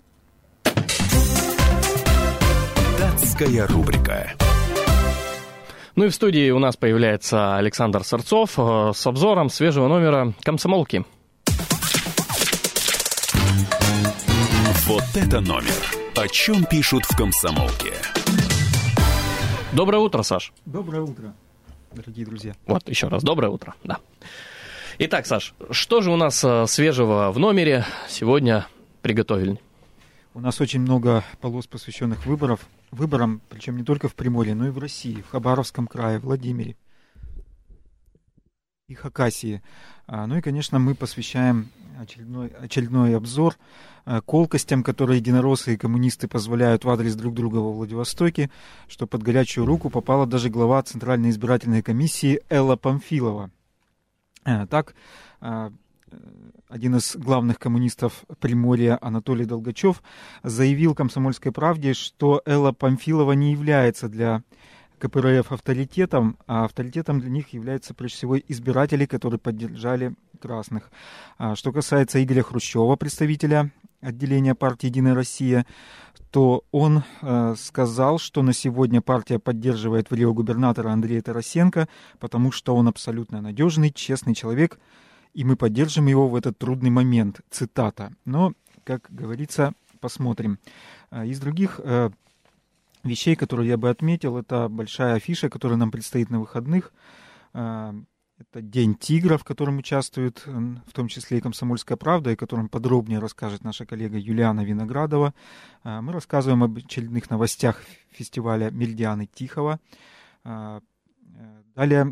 Датская рубрика. Ну и в студии у нас появляется Александр Сырцов э, с обзором свежего номера «Комсомолки». Вот это номер. О чем пишут в «Комсомолке». Доброе утро, Саш. Доброе утро, дорогие друзья. Вот, еще раз, доброе утро, да. Итак, Саш, что же у нас э, свежего в номере сегодня приготовили? У нас очень много полос, посвященных выборов, выборам, причем не только в Приморье, но и в России, в Хабаровском крае, Владимире и Хакасии. А, ну и, конечно, мы посвящаем очередной, очередной обзор а, колкостям, которые единороссы и коммунисты позволяют в адрес друг друга во Владивостоке, что под горячую руку попала даже глава Центральной избирательной комиссии Элла Памфилова. Так, один из главных коммунистов Приморья Анатолий Долгачев заявил «Комсомольской правде», что Элла Памфилова не является для ка пэ эр эф авторитетом, а авторитетом для них являются прежде всего избиратели, которые поддержали красных. Что касается Игоря Хрущева, представителя отделения партии «Единая Россия», то он э, сказал, что на сегодня партия поддерживает в Рио губернатора Андрея Тарасенко, потому что он абсолютно надежный, честный человек, и мы поддержим его в этот трудный момент. Цитата. Но, как говорится, посмотрим. Из других э, вещей, которые я бы отметил, это большая афиша, которая нам предстоит на выходных. Э, Это День тигра, в котором участвует в том числе и «Комсомольская правда», и о котором подробнее расскажет наша коллега Юлиана Виноградова. Мы рассказываем об очередных новостях фестиваля «Меридианы Тихого». Далее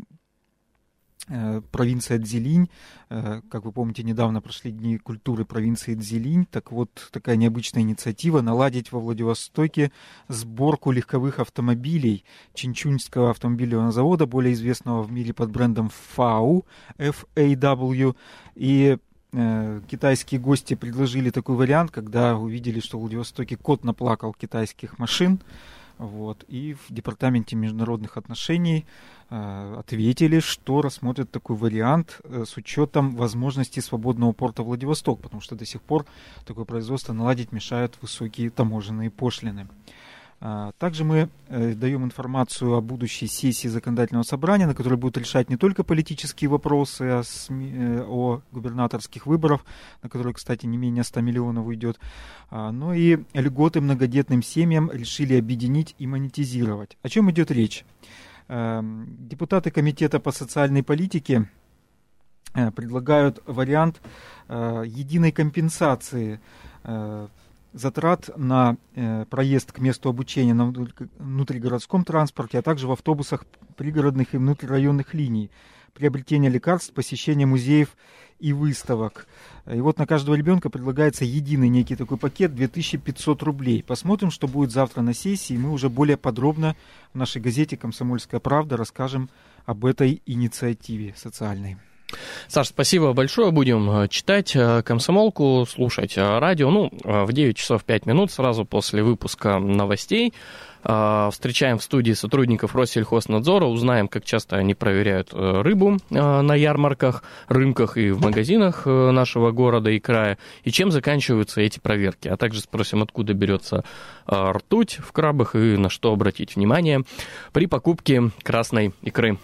провинция Цзилинь. Как вы помните, недавно прошли Дни культуры провинции Цзилинь. Так вот, такая необычная инициатива — наладить во Владивостоке сборку легковых автомобилей Чинчуньского автомобильного завода, более известного в мире под брендом ФАУ, эф эй дабл ю. И э, китайские гости предложили такой вариант, когда увидели, что в Владивостоке кот наплакал китайских машин. Вот, и в Департаменте международных отношений э, ответили, что рассмотрят такой вариант э, с учетом возможности свободного порта Владивосток, потому что до сих пор такое производство наладить мешают высокие таможенные пошлины. А, также мы э, даем информацию о будущей сессии законодательного собрания, на которой будут решать не только политические вопросы о, СМИ, э, о губернаторских выборах, на которые, кстати, не менее ста миллионов уйдет, а, но и льготы многодетным семьям решили объединить и монетизировать. О чем идет речь? Э, депутаты Комитета по социальной политике э, предлагают вариант э, единой компенсации э, затрат на э, проезд к месту обучения на внутригородском транспорте, а также в автобусах пригородных и внутрирайонных линий, приобретение лекарств, посещение музеев и выставок. И вот на каждого ребенка предлагается единый некий такой пакет две тысячи пятьсот рублей. Посмотрим, что будет завтра на сессии. Мы уже более подробно в нашей газете «Комсомольская правда» расскажем об этой инициативе социальной. Саш, спасибо большое. Будем читать «Комсомолку», слушать радио. Ну, в девять часов пять минут, сразу после выпуска новостей. Встречаем в студии сотрудников Россельхознадзора, узнаем, как часто они проверяют рыбу на ярмарках, рынках и в магазинах нашего города и края, и чем заканчиваются эти проверки. А также спросим, откуда берется ртуть в крабах и на что обратить внимание при покупке красной икры.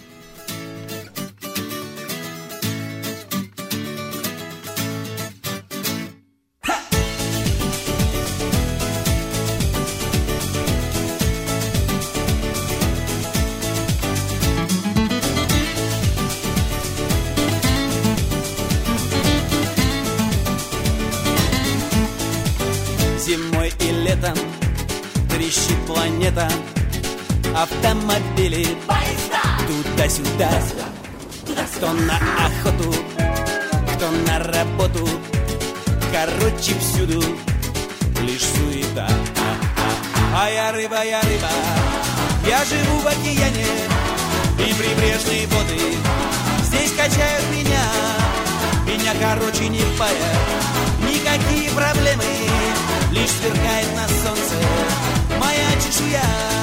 Зимой и летом трещит планета, автомобили, поезда, туда-сюда, кто на охоту, кто на работу, короче всюду лишь суета. А я рыба, я рыба, я живу в океане, и прибрежные воды здесь качают меня. Меня, короче, не парят никакие проблемы, лишь сверкает на солнце моя чешуя.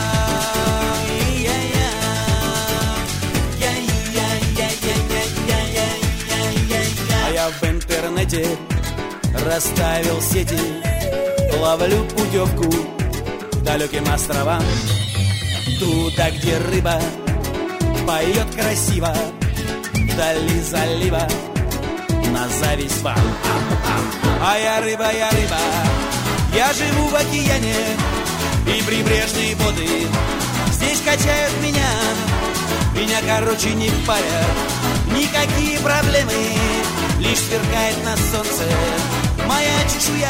А я в интернете расставил сети, ловлю путевку к далеким островам, туда, где рыба поет красиво, вдали залива, на зависть вам. А я рыба, я рыба, я живу в океане, и прибрежные воды здесь качают меня. Меня, короче, не парят никакие проблемы, лишь сверкает на солнце моя чешуя.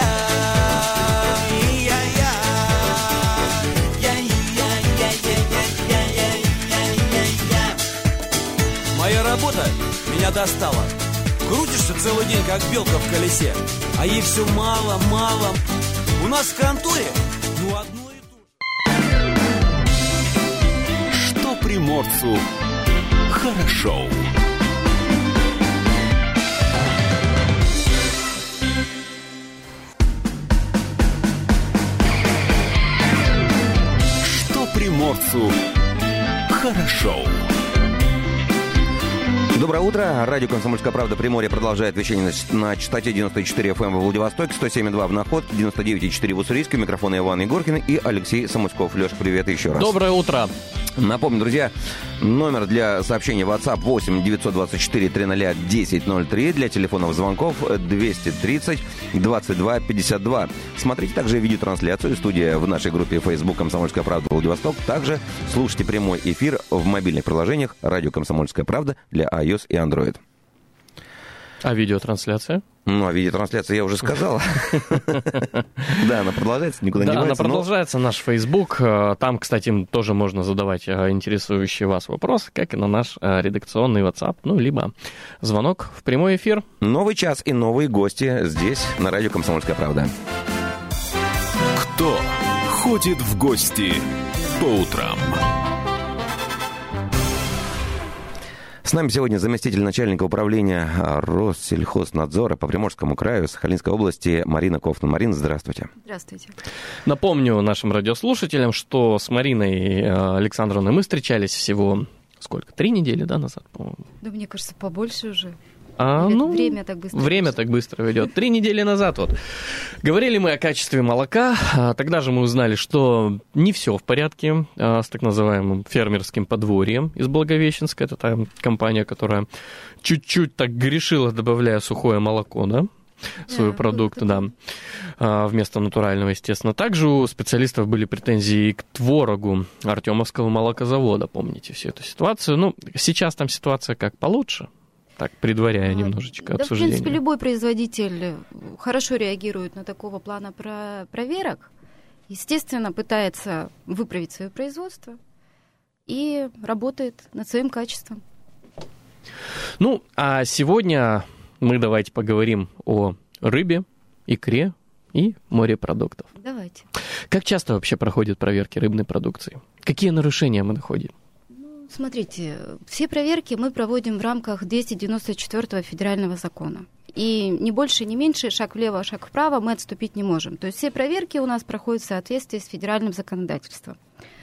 Моя работа меня достала. Крутишься целый день, как белка в колесе, а ей все мало, мало. У нас в конторе ну одно и то же. Что приморцу хорошо. сердцу хорошо. Доброе утро. Радио «Комсомольская правда» Приморье продолжает вещание на частоте девяносто четыре эф эм во Владивостоке, сто семь и два в Находке, девяносто девять и четыре в Уссурийске. У микрофона Иван Егоркин и Алексей Самуськов. Леш, привет еще раз. Доброе утро. Напомню, друзья, номер для сообщения WhatsApp восемь девятьсот двадцать четыре триста десять ноль три. Для телефонов звонков двести тридцать двадцать два пятьдесят два. Смотрите также видеотрансляцию. Студия в нашей группе Facebook «Комсомольская правда» Владивосток. Также слушайте прямой эфир в мобильных приложениях «Радио Комсомольская правда» для iOS и Android. А видеотрансляция? Ну, а видеотрансляция я уже сказал. Да, она продолжается, никуда не девается. Да, она продолжается, наш Facebook. Там, кстати, тоже можно задавать интересующие вас вопросы, как и на наш редакционный WhatsApp, ну, либо звонок в прямой эфир. Новый час и новые гости здесь, на радио «Комсомольская правда». Кто ходит в гости по утрам? С нами сегодня заместитель начальника управления Россельхознадзора по Приморскому краю Сахалинской области Марина Кофтон. Марина, здравствуйте. Здравствуйте. Напомню нашим радиослушателям, что с Мариной Александровной мы встречались всего, сколько, три недели, да, назад, по-моему? Да, мне кажется, побольше уже. А, ну, время так быстро Время идет. так быстро идет. Три недели назад вот говорили мы о качестве молока. Тогда же мы узнали, что не все в порядке с так называемым фермерским подворьем из Благовещенска. Это та компания, которая чуть-чуть так грешила, добавляя сухое молоко, да? Свой Да, продукт, было да, вместо натурального, естественно. Также у специалистов были претензии к творогу Артемовского молокозавода. Помните всю эту ситуацию? Ну, сейчас там ситуация как получше. Так, предваряя немножечко да, обсуждение. в принципе, любой производитель хорошо реагирует на такого плана про- проверок. Естественно, пытается выправить свое производство и работает над своим качеством. Ну, а сегодня мы давайте поговорим о рыбе, икре и морепродуктов. Давайте. Как часто вообще проходят проверки рыбной продукции? Какие нарушения мы находим? Смотрите, все проверки мы проводим в рамках двести девяносто четвёртого федерального закона. И ни больше, ни меньше, шаг влево, шаг вправо мы отступить не можем. То есть все проверки у нас проходят в соответствии с федеральным законодательством.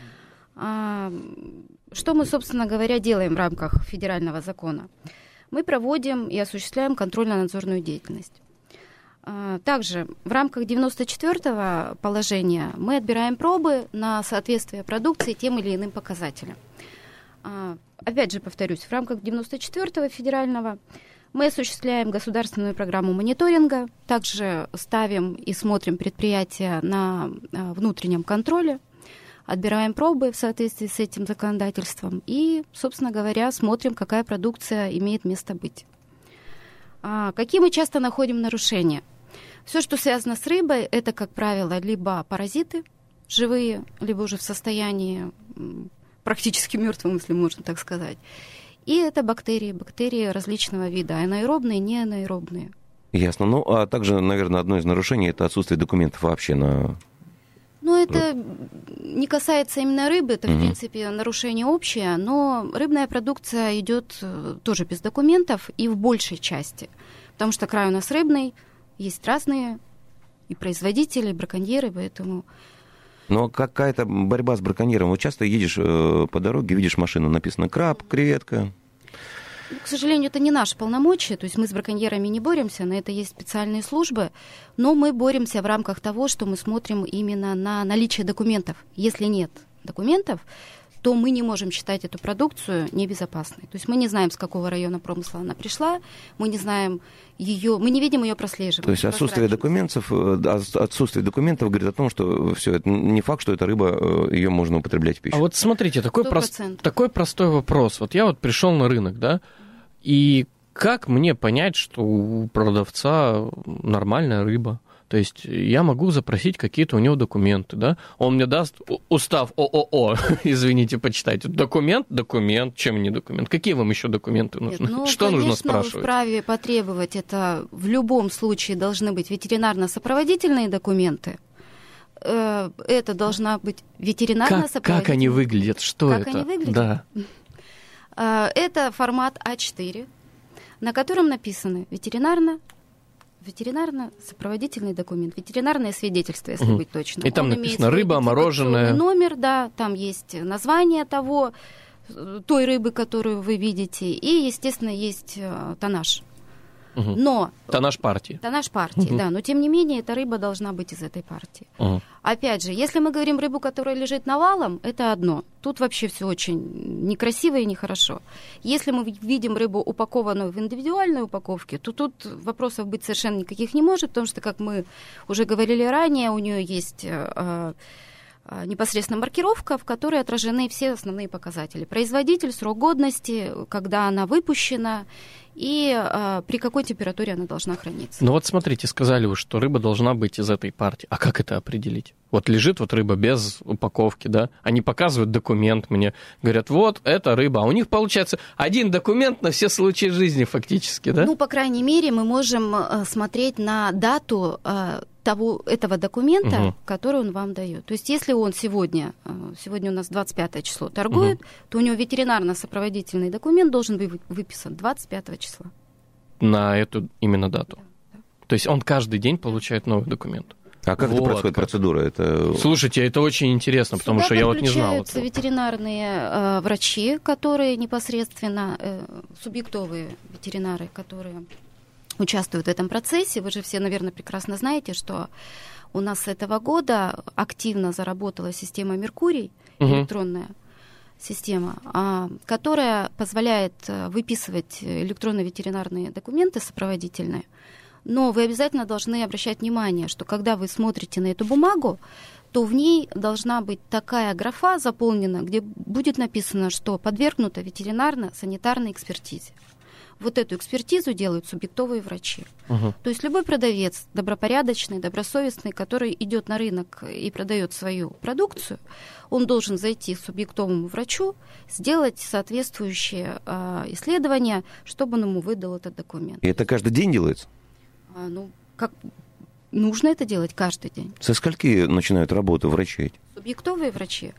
А, что мы, собственно говоря, делаем в рамках федерального закона? Мы проводим и осуществляем контрольно-надзорную деятельность. А, также в рамках девяносто четвёртого положения мы отбираем пробы на соответствие продукции тем или иным показателям. Опять же, повторюсь, в рамках девяносто четвёртого федерального мы осуществляем государственную программу мониторинга, также ставим и смотрим предприятия на внутреннем контроле, отбираем пробы в соответствии с этим законодательством и, собственно говоря, смотрим, какая продукция имеет место быть. Какие мы часто находим нарушения? Все, что связано с рыбой, это, как правило, либо паразиты живые, либо уже в состоянии практически мертвым, если можно так сказать. И это бактерии, бактерии различного вида, анаэробные, неанаэробные. Ясно. Ну, а также, наверное, одно из нарушений – это отсутствие документов вообще на... Ну, это не касается именно рыбы, это, в принципе, нарушение общее, но рыбная продукция идет тоже без документов и в большей части, потому что край у нас рыбный, есть разные и производители, и браконьеры, поэтому... Но какая-то борьба с браконьером. Вот часто едешь э, по дороге, видишь машину, написано краб, креветка. К сожалению, это не наши полномочия, то есть мы с браконьерами не боремся, на это есть специальные службы, но мы боремся в рамках того, что мы смотрим именно на наличие документов. Если нет документов, то мы не можем считать эту продукцию небезопасной. То есть мы не знаем, с какого района промысла она пришла, мы не знаем ее, мы не видим ее прослеживания. То есть отсутствие документов, отсутствие документов говорит о том, что все это не факт, что эта рыба, ее можно употреблять в пищу. А вот смотрите, такой, прост, такой простой вопрос. Вот я вот пришел на рынок, да, и как мне понять, что у продавца нормальная рыба? То есть я могу запросить какие-то у него документы, да? Он мне даст устав ООО, извините, почитайте. Документ, документ, чем не документ? Какие вам еще документы нужны? Нет, ну, что конечно, нужно спрашивать? Вы вправе потребовать это. В любом случае должны быть ветеринарно-сопроводительные документы. Это должна быть ветеринарно-сопроводительная... Как, как они выглядят? Что как это? Как они выглядят? Да. Это формат а четыре, на котором написаны ветеринарно ветеринарно-сопроводительный документ, ветеринарное свидетельство, если угу. быть точным. И там Он написано рыба, мороженое. Номер, да, там есть название того, той рыбы, которую вы видите, и, естественно, есть тоннаж. Угу. Но... Тоннаж партии. Тоннаж партии, угу. да, но тем не менее эта рыба должна быть из этой партии. Угу. Опять же, если мы говорим рыбу, которая лежит навалом, это одно. Тут вообще все очень некрасиво и нехорошо. Если мы видим рыбу, упакованную в индивидуальной упаковке, то тут вопросов быть совершенно никаких не может, потому что, как мы уже говорили ранее, у нее есть э, э, непосредственно маркировка, в которой отражены все основные показатели. Производитель, срок годности, когда она выпущена, и а, при какой температуре она должна храниться. Ну вот смотрите, сказали вы, что рыба должна быть из этой партии. А как это определить? Вот лежит вот рыба без упаковки, да? Они показывают документ мне, говорят, вот, это рыба. А у них, получается, один документ на все случаи жизни фактически, да? Ну, по крайней мере, мы можем а, смотреть на дату а, того, этого документа, угу. который он вам дает. То есть, если он сегодня, сегодня у нас двадцать пятое число, торгует, угу. то у него ветеринарно-сопроводительный документ должен быть выписан двадцать пятого числа. На эту именно дату. Да, да. То есть он каждый день получает новый документ. А как вот, это происходит, как... процедура? Это... Слушайте, это очень интересно, потому Сюда что я вот не знал. Подключаются ветеринарные э, врачи, которые непосредственно, э, субъектовые ветеринары, которые участвуют в этом процессе. Вы же все, наверное, прекрасно знаете, что у нас с этого года активно заработала система «Меркурий», угу. электронная система, которая позволяет выписывать электронно-ветеринарные документы сопроводительные. Но вы обязательно должны обращать внимание, что когда вы смотрите на эту бумагу, то в ней должна быть такая графа заполнена, где будет написано, что подвергнуто ветеринарно-санитарной экспертизе. Вот эту экспертизу делают субъектовые врачи. Угу. То есть любой продавец, добропорядочный, добросовестный, который идет на рынок и продает свою продукцию, он должен зайти к субъектовому врачу, сделать соответствующее э, исследование, чтобы он ему выдал этот документ. И это каждый день делается? А, ну, как нужно это делать каждый день. Со скольки начинают работу врачи? Субъектовые врачи.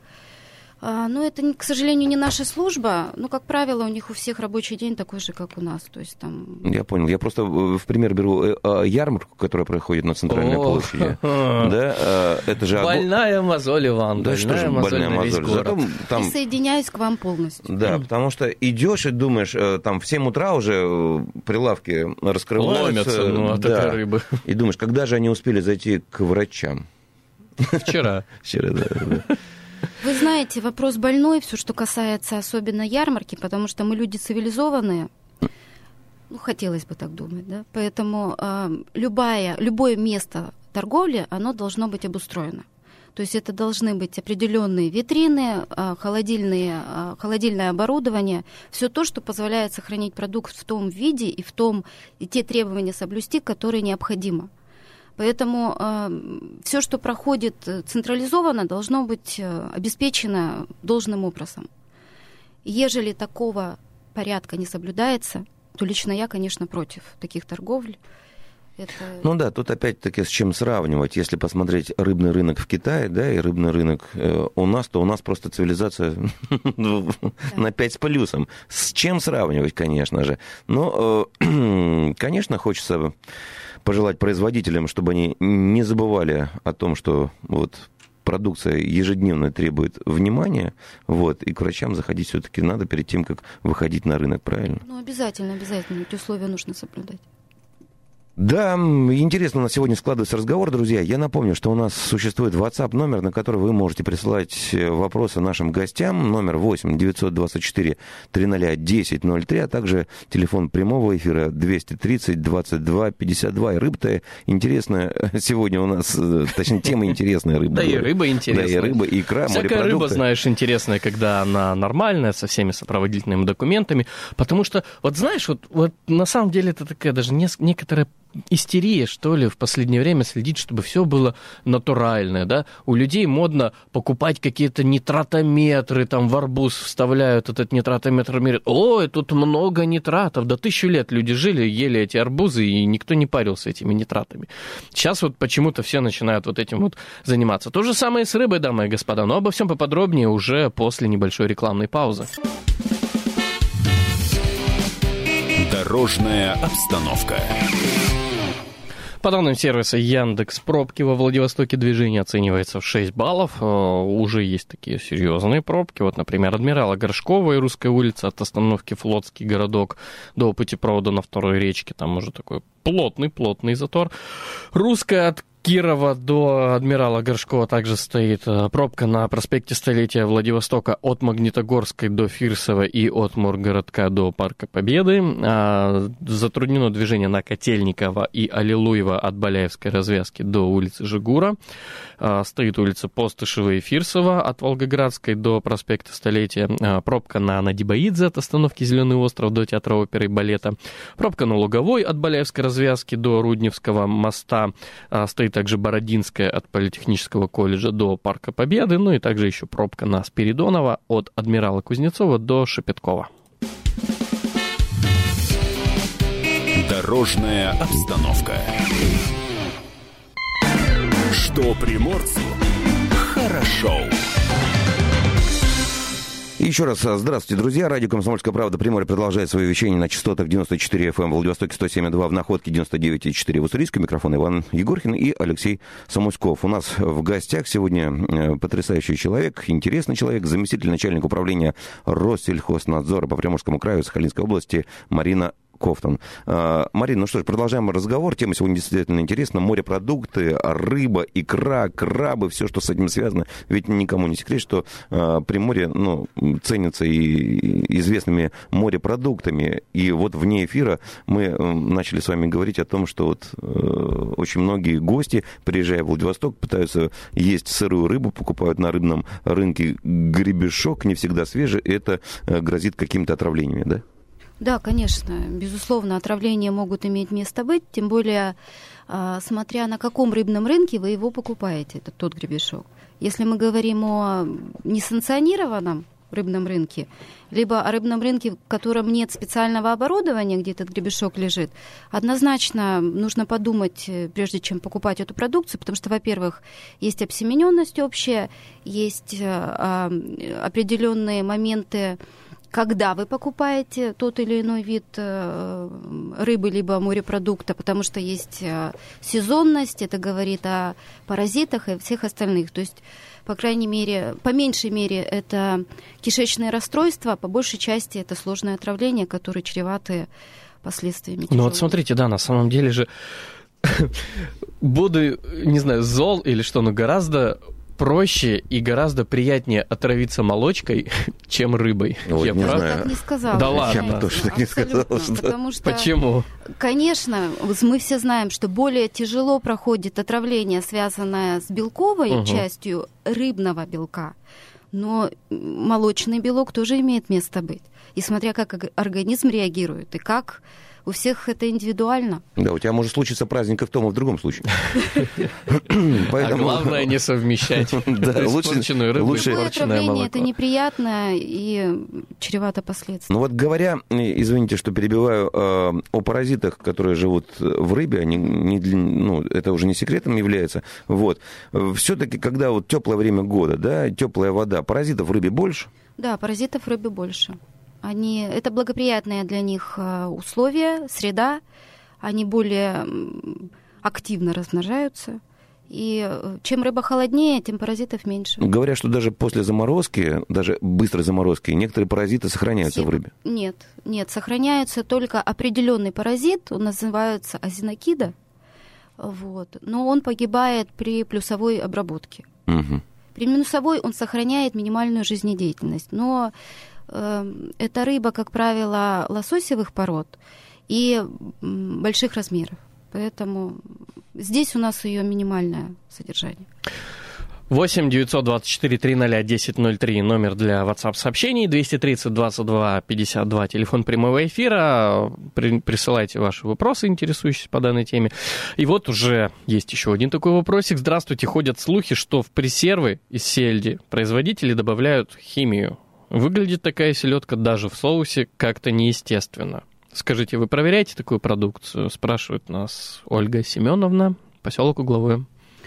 А, ну, это, к сожалению, не наша служба, но, как правило, у них у всех рабочий день такой же, как у нас. То есть, там... Я понял. Я просто в пример беру ярмарку, которая проходит на Центральной площади. Да, это же... Больная мозоль, Иван. Да что же больная мозоль. Присоединяюсь к вам полностью. Да, потому что идешь и думаешь, там в семь утра уже прилавки раскрываются. Ломятся, ну, от этой рыбы. И думаешь, когда же они успели зайти к врачам? Вчера. Вчера, да. Вы знаете, вопрос больной, все, что касается особенно ярмарки, потому что мы люди цивилизованные, ну, хотелось бы так думать, да, поэтому э, любая, любое место торговли, оно должно быть обустроено. То есть это должны быть определенные витрины, э, холодильные, э, холодильное оборудование, все то, что позволяет сохранить продукт в том виде и в том, и те требования соблюсти, которые необходимо. Поэтому э, все, что проходит централизованно, должно быть э, обеспечено должным образом. Ежели такого порядка не соблюдается, то лично я, конечно, против таких торговль. Это... Ну да, тут опять-таки с чем сравнивать. Если посмотреть рыбный рынок в Китае, да, и рыбный рынок э, у нас, то у нас просто цивилизация на пять с плюсом. С чем сравнивать, конечно же. Но, э, конечно, хочется... пожелать производителям, чтобы они не забывали о том, что вот продукция ежедневно требует внимания, вот, и к врачам заходить все-таки надо перед тем, как выходить на рынок, правильно? Ну, обязательно, обязательно. Эти условия нужно соблюдать. Да, интересно у нас сегодня складывается разговор, друзья. Я напомню, что у нас существует WhatsApp номер, на который вы можете присылать вопросы нашим гостям. Номер восемь девятьсот двадцать четыре триста десять ноль три, а также телефон прямого эфира двести тридцать двадцать два пятьдесят два. И рыба-то интересная сегодня у нас, точнее, тема интересная. Рыба. Да и рыба интересная. Да и рыба, и икра, морепродукты. Всякая рыба, знаешь, интересная, когда она нормальная, со всеми сопроводительными документами. Потому что, вот знаешь, вот, вот на самом деле это такая даже некоторая истерия, что ли, в последнее время следить, чтобы все было натуральное, да. У людей модно покупать какие-то нитратометры, там в арбуз вставляют этот нитратометр, меряют. Ой, тут много нитратов. Да тысячу лет люди жили, ели эти арбузы, и никто не парился этими нитратами. Сейчас вот почему-то все начинают вот этим вот заниматься. То же самое и с рыбой, дамы и господа, но обо всем поподробнее уже после небольшой рекламной паузы. Дорожная обстановка. По данным сервиса Яндекс, пробки во Владивостоке движение оценивается в шесть баллов. Уже есть такие серьезные пробки. Вот, например, Адмирала Горшкова и Русская улица от остановки Флотский городок до путепровода на Второй речке. Там уже такой плотный-плотный затор. Русская от Кирова до Адмирала Горшкова также стоит пробка на проспекте Столетия Владивостока от Магнитогорской до Фирсова и от Моргородка до Парка Победы. Затруднено движение на Котельникова и Аллилуева от Баляевской развязки до улицы Жигура. Стоит улица Постышева и Фирсова от Волгоградской до проспекта Столетия. Пробка на Надибаидзе от остановки Зеленый остров до Театра оперы и балета. Пробка на Луговой от Баляевской развязки до Рудневского моста. Стоит также Бородинская от Политехнического колледжа до Парка Победы, ну и также еще пробка на Спиридонова от Адмирала Кузнецова до Шепеткова. Дорожная обстановка. Что приморцу хорошо. И еще раз здравствуйте, друзья. Радио «Комсомольская правда» Приморье продолжает свое вещание на частотах девяносто четыре эф эм в Владивостоке, сто семь и два в Находке, девяносто девять и четыре в Уссурийске. Микрофон Иван Егорхин и Алексей Самуськов. У нас в гостях сегодня потрясающий человек, интересный человек, заместитель начальника управления Россельхознадзора по Приморскому краю Сахалинской области Марина Кофтон. Марина, ну что ж, продолжаем разговор. Тема сегодня действительно интересна. Морепродукты, рыба, икра, крабы, все, что с этим связано. Ведь никому не секрет, что Приморье, ну, ценится и известными морепродуктами. И вот вне эфира мы начали с вами говорить о том, что вот очень многие гости, приезжая в Владивосток, пытаются есть сырую рыбу, покупают на рыбном рынке гребешок, не всегда свежий. Это грозит какими-то отравлениями, да? Да, конечно, безусловно, отравления могут иметь место быть, тем более, смотря на каком рыбном рынке вы его покупаете, этот тот гребешок. Если мы говорим о несанкционированном рыбном рынке, либо о рыбном рынке, в котором нет специального оборудования, где этот гребешок лежит, однозначно нужно подумать, прежде чем покупать эту продукцию, потому что, во-первых, есть обсемененность общая, есть определенные моменты, когда вы покупаете тот или иной вид рыбы либо морепродукта, потому что есть сезонность, это говорит о паразитах и всех остальных. То есть, по крайней мере, по меньшей мере, это кишечные расстройства, по большей части это сложное отравление, которые чреваты последствиями. Ну вот смотрите, да, на самом деле же буду, не знаю, зол или что, но гораздо проще и гораздо приятнее отравиться молочкой, чем рыбой. Ой, я не прав? знаю. Я так не сказала. Да ладно. Я бы тоже так не сказал. Что... Потому что, почему? Конечно, мы все знаем, что более тяжело проходит отравление, связанное с белковой угу. частью рыбного белка. Но молочный белок тоже имеет место быть. И смотря как организм реагирует, и как... У всех это индивидуально. Да, у тебя может случиться праздник и в том, и в другом случае. А главное не совмещать испорченную рыбу и испорченное молоко. Это неприятно и чревато последствиями. Ну вот говоря, извините, что перебиваю, о паразитах, которые живут в рыбе, они не, ну, это уже не секретом является. Вот. Все-таки, когда вот теплое время года, да, теплая вода, паразитов в рыбе больше? Да, паразитов в рыбе больше. Они, это благоприятные для них условия, среда, они более активно размножаются. И чем рыба холоднее, тем паразитов меньше. Говорят, что даже после заморозки, даже быстрой заморозки, некоторые паразиты сохраняются Все... в рыбе. Нет, нет, сохраняется только определенный паразит, он называется азинокида, вот, но он погибает при плюсовой обработке. Угу. При минусовой он сохраняет минимальную жизнедеятельность, но это рыба, как правило, лососевых пород и больших размеров. Поэтому здесь у нас ее минимальное содержание. восемь девятьсот двадцать четыре триста десять ноль три номер для WhatsApp-сообщений, двести тридцать двадцать два пятьдесят два телефон прямого эфира. При, присылайте ваши вопросы, интересующиеся по данной теме. И вот уже есть еще один такой вопросик. Здравствуйте, ходят слухи, что в пресервы из сельди производители добавляют химию. Выглядит такая селедка даже в соусе как-то неестественно. Скажите, вы проверяете такую продукцию? Спрашивает нас Ольга Семеновна, поселок Угловое.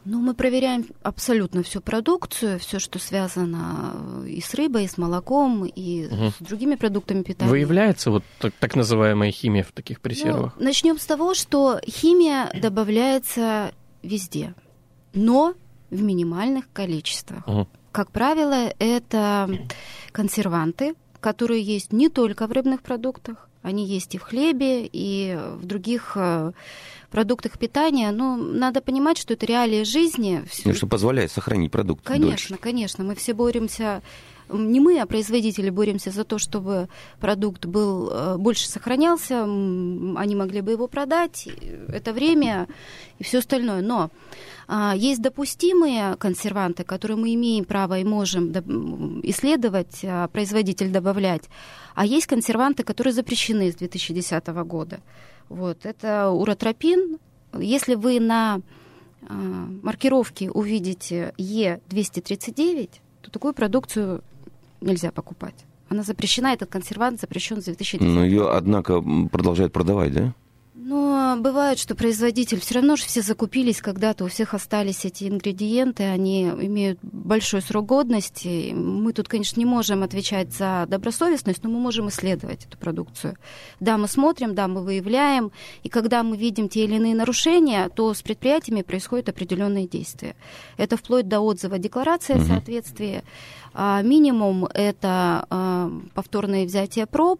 Ну, мы проверяем абсолютно всю продукцию, все, что связано и с рыбой, и с молоком, и угу. с другими продуктами питания. Выявляется вот так, так называемая химия в таких пресервах? Ну, начнем с того, что химия добавляется везде, но в минимальных количествах. Угу. Как правило, это консерванты, которые есть не только в рыбных продуктах, они есть и в хлебе, и в других продуктах питания. Но надо понимать, что это реалии жизни. Ну, что позволяет сохранить продукт Конечно, дольше. конечно. Мы все боремся, не мы, а производители боремся за то, чтобы продукт был больше сохранялся, они могли бы его продать, это время и все остальное. Но есть допустимые консерванты, которые мы имеем право и можем исследовать, производитель добавлять, а есть консерванты, которые запрещены с две тысячи десятого года. Вот. Это уротропин. Если вы на маркировке увидите Е двести тридцать девять, то такую продукцию нельзя покупать. Она запрещена, этот консервант запрещен с две тысячи десятого года. Но ее, однако, продолжают продавать, да? Но бывает, что производитель, все равно же все закупились когда-то, у всех остались эти ингредиенты, они имеют большой срок годности. Мы тут, конечно, не можем отвечать за добросовестность, но мы можем исследовать эту продукцию. Да, мы смотрим, да, мы выявляем, и когда мы видим те или иные нарушения, то с предприятиями происходят определенные действия. Это вплоть до отзыва декларации о соответствии. А минимум – это повторное взятие проб.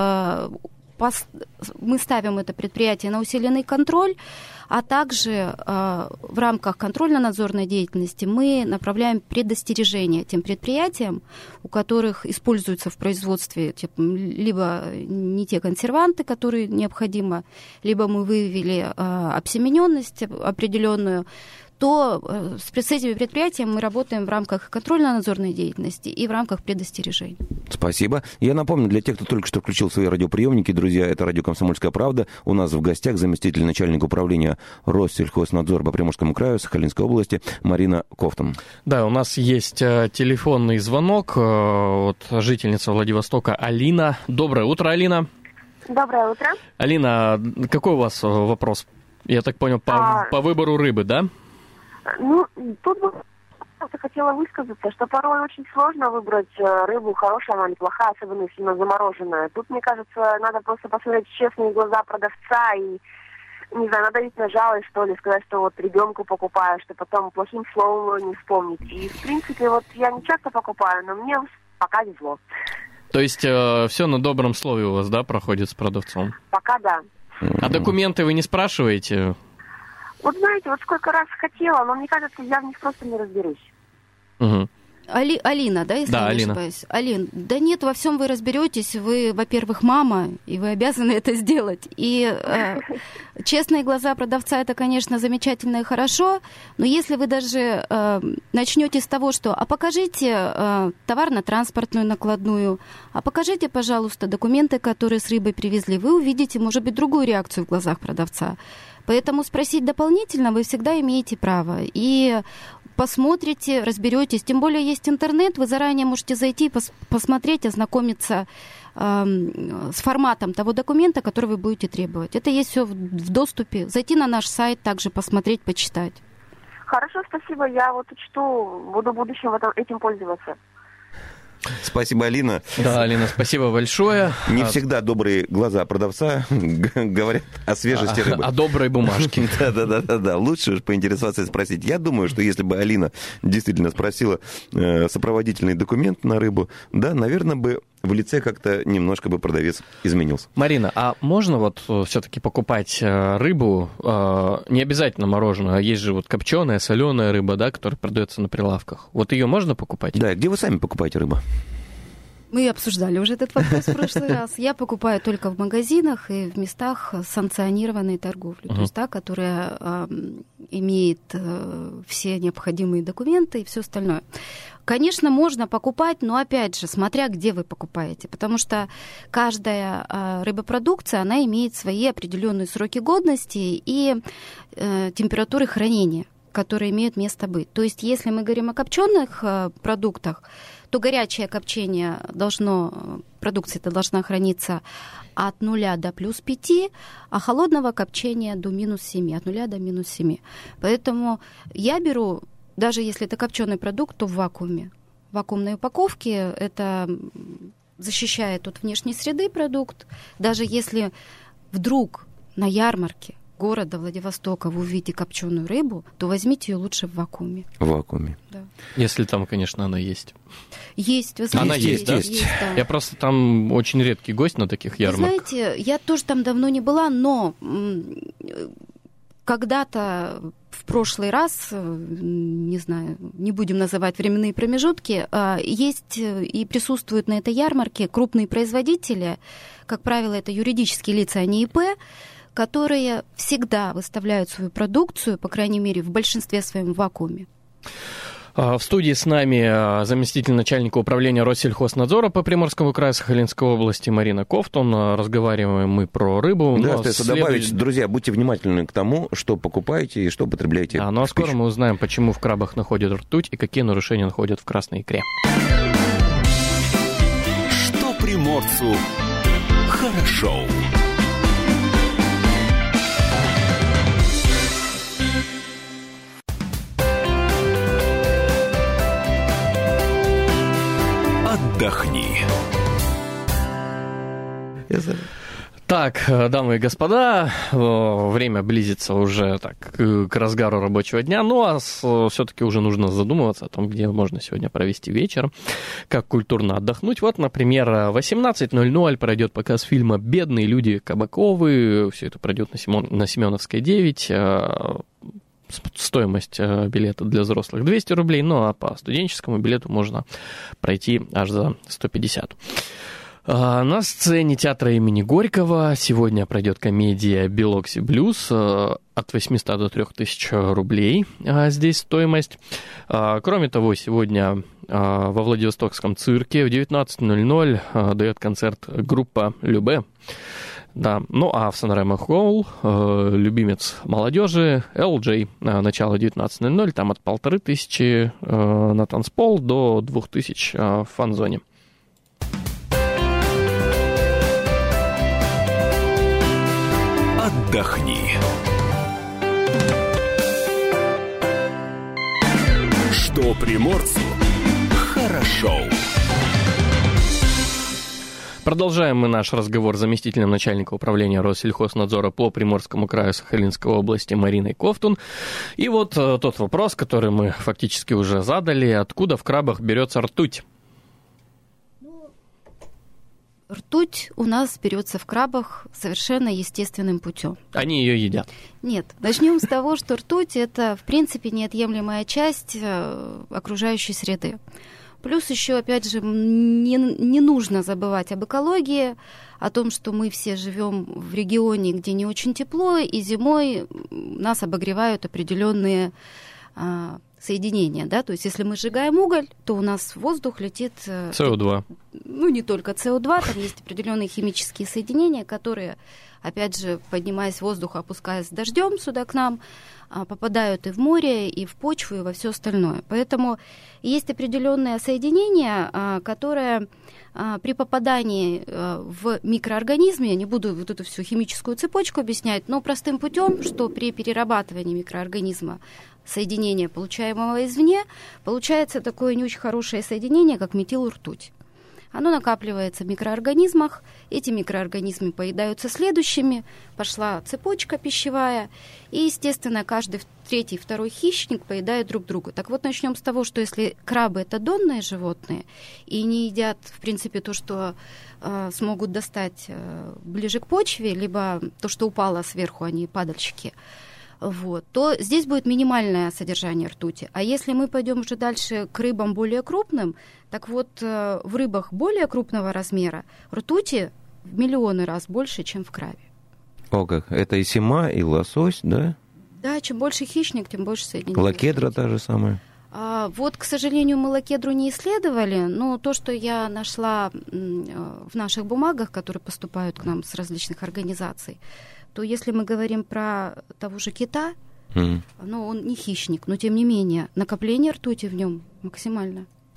Мы ставим это предприятие на усиленный контроль, а также э, в рамках контрольно-надзорной деятельности мы направляем предостережения тем предприятиям, у которых используются в производстве типа, либо не те консерванты, которые необходимо, либо мы выявили э, обсемененность определенную, то с этими предприятиями мы работаем в рамках контрольно-надзорной деятельности и в рамках предостережений. Спасибо. Я напомню, для тех, кто только что включил свои радиоприемники, друзья, это радио «Комсомольская правда». У нас в гостях заместитель начальника управления Россельхознадзора по Приморскому краю Сахалинской области Марина Ковтун. Да, у нас есть телефонный звонок от жительницы Владивостока Алина. Доброе утро, Алина. Доброе утро. Алина, какой у вас вопрос? Я так понял, по, а... по выбору рыбы, да? Ну, тут бы просто хотела высказаться, что порой очень сложно выбрать рыбу, хорошая она или плохая, особенно если она замороженная. Тут, мне кажется, надо просто посмотреть в честные глаза продавца и, не знаю, надо ведь на жалость, что ли, сказать, что вот ребенку покупаю, что потом плохим словом его не вспомнить. И, в принципе, вот я не часто покупаю, но мне пока везло. То есть э, все на добром слове у вас, да, проходит с продавцом? Пока да. А документы вы не спрашиваете? Вот знаете, вот сколько раз хотела, но мне кажется, я в них просто не разберусь. Угу. Али, Алина, да, если да, я не Алина. ошибаюсь? Алин, да нет, во всем вы разберетесь. Вы, во-первых, мама, и вы обязаны это сделать. И э, честные глаза продавца, это, конечно, замечательно и хорошо, но если вы даже э, начнете с того, что «а покажите э, товарно-транспортную накладную, а покажите, пожалуйста, документы, которые с рыбой привезли», вы увидите, может быть, другую реакцию в глазах продавца. Поэтому спросить дополнительно вы всегда имеете право. И посмотрите, разберетесь. Тем более есть интернет, вы заранее можете зайти, пос- посмотреть, ознакомиться э, с форматом того документа, который вы будете требовать. Это есть все в, в доступе. Зайти на наш сайт, также посмотреть, почитать. Хорошо, спасибо. Я вот учту, буду в будущем этим пользоваться. Спасибо, Алина. Да, Алина, спасибо большое. Не всегда добрые глаза продавца говорят о свежести рыбы. О доброй бумажке. Да-да-да. Лучше уж поинтересоваться и спросить. Я думаю, что если бы Алина действительно спросила сопроводительный документ на рыбу, да, наверное, бы в лице как-то немножко бы продавец изменился. Марина, а можно вот все-таки покупать рыбу, не обязательно мороженую, а есть же вот копченая, соленая рыба, да, которая продается на прилавках. Вот ее можно покупать? Да, где вы сами покупаете рыбу? Мы обсуждали уже этот вопрос в прошлый раз. Я покупаю только в магазинах и в местах санкционированной торговли, uh-huh. то есть та, которая э, имеет э, все необходимые документы и все остальное. Конечно, можно покупать, но опять же, смотря где вы покупаете, потому что каждая э, рыбопродукция, она имеет свои определенные сроки годности и э, температуры хранения, которые имеют место быть. То есть, если мы говорим о копченых э, продуктах, то горячее копчение должно, продукция-то должна храниться от нуля до плюс пяти, а холодного копчения до минус семи, от нуля до минус семи. Поэтому я беру, даже если это копченый продукт, то в вакууме. В вакуумной упаковке это защищает от внешней среды продукт. Даже если вдруг на ярмарке города Владивостока вы увидите копченую рыбу, то возьмите ее лучше в вакууме. В вакууме. Да. Если там, конечно, она есть. Есть, вы знаете. Она есть, да? есть, да. Я просто там очень редкий гость на таких ярмарках. Вы знаете, я тоже там давно не была, но когда-то в прошлый раз, не знаю, не будем называть временные промежутки, есть и присутствуют на этой ярмарке крупные производители, как правило, это юридические лица, а не ИП, которые всегда выставляют свою продукцию, по крайней мере, в большинстве своем в вакууме. В студии с нами заместитель начальника управления Россельхознадзора по Приморскому краю Сахалинской области Марина Ковтун. Разговариваем мы про рыбу. Да, но остается следует... добавить, друзья, будьте внимательны к тому, что покупаете и что потребляете. Да, ну а скоро мы узнаем, почему в крабах находят ртуть и какие нарушения находят в красной икре. Что приморцу хорошо. Отдохни. Так, дамы и господа, время близится уже так к разгару рабочего дня, ну а все-таки уже нужно задумываться о том, где можно сегодня провести вечер, как культурно отдохнуть. Вот, например, в восемнадцать ноль ноль пройдет показ фильма «Бедные люди Кабаковы». Все это пройдет на, Симон... на Семеновской девять. Стоимость билета для взрослых двести рублей, ну а по студенческому билету можно пройти аж за сто пятьдесят. На сцене театра имени Горького сегодня пройдет комедия «Белокси Блюз» от восьмисот до трёх тысяч рублей. Здесь стоимость. Кроме того, сегодня во Владивостокском цирке в девятнадцать ноль ноль дает концерт группа «Любэ». Да, ну а в Санремо Холл э, любимец молодежи эл джей, э, начало девятнадцать ноль ноль, там от полторы тысячи э, на танцпол до двух тысяч э, в фан-зоне. Отдохни. Что приморцу хорошо. Продолжаем мы наш разговор с заместителем начальника управления Россельхознадзора по Приморскому краю Сахалинской области Мариной Ковтун. И вот э, тот вопрос, который мы фактически уже задали. Откуда в крабах берется ртуть? Ртуть у нас берется в крабах совершенно естественным путем. Они ее едят? Нет. Начнем с того, что ртуть – это, в принципе, неотъемлемая часть окружающей среды. Плюс еще, опять же, не, не нужно забывать об экологии, о том, что мы все живем в регионе, где не очень тепло, и зимой нас обогревают определенные а, соединения. Да? То есть, если мы сжигаем уголь, то у нас в воздух летит... Си о два. Ну, не только Си о два, там есть определенные химические соединения, которые, опять же, поднимаясь в воздух, опускаясь дождем сюда к нам, попадают и в море, и в почву, и во все остальное. Поэтому есть определенные соединения, которые при попадании в микроорганизме, я не буду вот эту всю химическую цепочку объяснять, но простым путем, что при перерабатывании микроорганизма соединения, получаемого извне, получается такое не очень хорошее соединение, как метилртуть. Оно накапливается в микроорганизмах, эти микроорганизмы поедаются следующими, пошла цепочка пищевая, и, естественно, каждый третий, второй хищник поедает друг друга. Так вот, начнем с того, что если крабы – это донные животные, и не едят, в принципе, то, что э, смогут достать э, ближе к почве, либо то, что упало сверху, они падальщики, вот, то здесь будет минимальное содержание ртути. А если мы пойдем уже дальше к рыбам более крупным, так вот в рыбах более крупного размера ртути в миллионы раз больше, чем в крабе. О как, это и сима, и лосось, да? Да, чем больше хищник, тем больше соединений. Лакедра та же самая. А, вот, к сожалению, мы лакедру не исследовали, но то, что я нашла в наших бумагах, которые поступают к нам с различных организаций, то если мы говорим про того же кита, mm. ну, он не хищник, но тем не менее накопление ртути в нем максимально.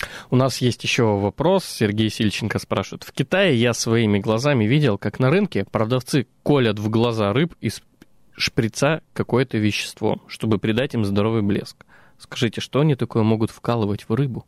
У нас есть еще вопрос. Сергей Сильченко спрашивает. В Китае я своими глазами видел, как на рынке продавцы колят в глаза рыб из шприца какое-то вещество, чтобы придать им здоровый блеск. Скажите, что они такое могут вкалывать в рыбу?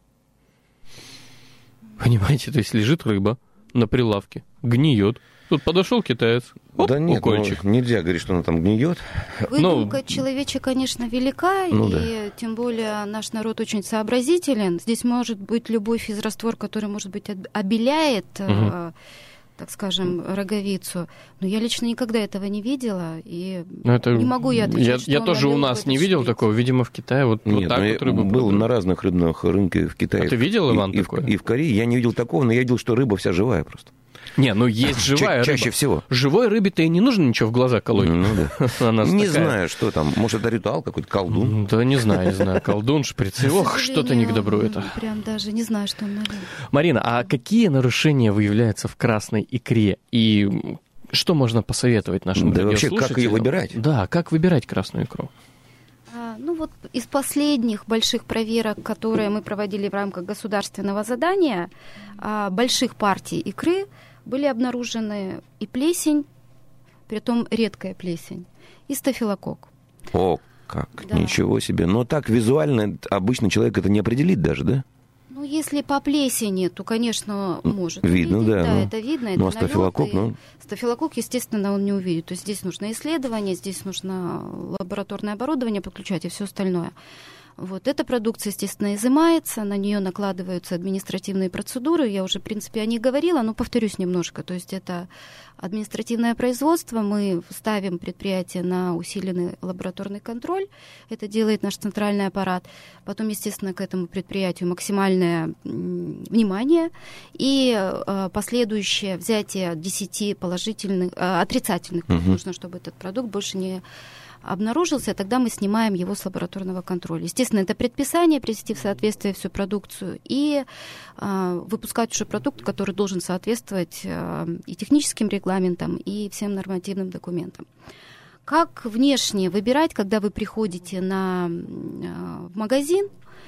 Понимаете, то есть лежит рыба на прилавке, гниет. Тут подошел китаец. Оп, да нет, укольчик. Ну, нельзя говорить, что она там гниет. Выдумка ну, человечья, конечно, велика, ну, и да. Тем более наш народ очень сообразителен. Здесь может быть любой физраствор, который, может быть, обеляет, угу. э, так скажем, роговицу. Но я лично никогда этого не видела, и это... не могу я отвечать, Я, что я тоже у нас не видел шприц. Такого. Видимо, в Китае вот, Нет, вот так вот рыбу был продают. На разных рыбных рынках в Китае. А ты видел, Иван, и, такое? И в, и в Корее. Я не видел такого, но я видел, что рыба вся живая просто. Не, ну есть живая Ча- рыба. Чаще всего. Живой рыбе-то и не нужно ничего в глаза колоть. Ну, да. Не такая... знаю, что там. Может, это ритуал какой-то, колдун? Да не знаю, не знаю. Колдун, шприцы. Ох, что-то не к добру это. Прям даже не знаю, что он налил. Марина, а какие нарушения выявляются в красной икре? И что можно посоветовать нашим да радиослушателям? Вообще, как ее выбирать? Да, как выбирать красную икру? Ну вот из последних больших проверок, которые мы проводили в рамках государственного задания, больших партий икры были обнаружены и плесень, притом редкая плесень, и стафилококк. О, как, да. Ничего себе. Но так визуально обычно человек это не определит даже, да? Ну, если по плесени, то, конечно, может видно, увидеть. Да, да, ну, это видно. Ну, это а стафилококк, налет, ну... Стафилококк, естественно, он не увидит. То есть здесь нужно исследование, здесь нужно лабораторное оборудование подключать и все остальное. Вот. Эта продукция, естественно, изымается, на нее накладываются административные процедуры. Я уже, в принципе, о них говорила, но повторюсь немножко. То есть это административное производство. Мы ставим предприятие на усиленный лабораторный контроль. Это делает наш центральный аппарат. Потом, естественно, к этому предприятию максимальное внимание и э, последующее взятие десяти положительных, э, отрицательных. Угу. Нужно, чтобы этот продукт больше не... обнаружился, тогда мы снимаем его с лабораторного контроля. Естественно, это предписание привести в соответствие всю продукцию и э, выпускать уже продукт, который должен соответствовать э, и техническим регламентам, и всем нормативным документам. Как внешне выбирать, когда вы приходите на, э, в магазин,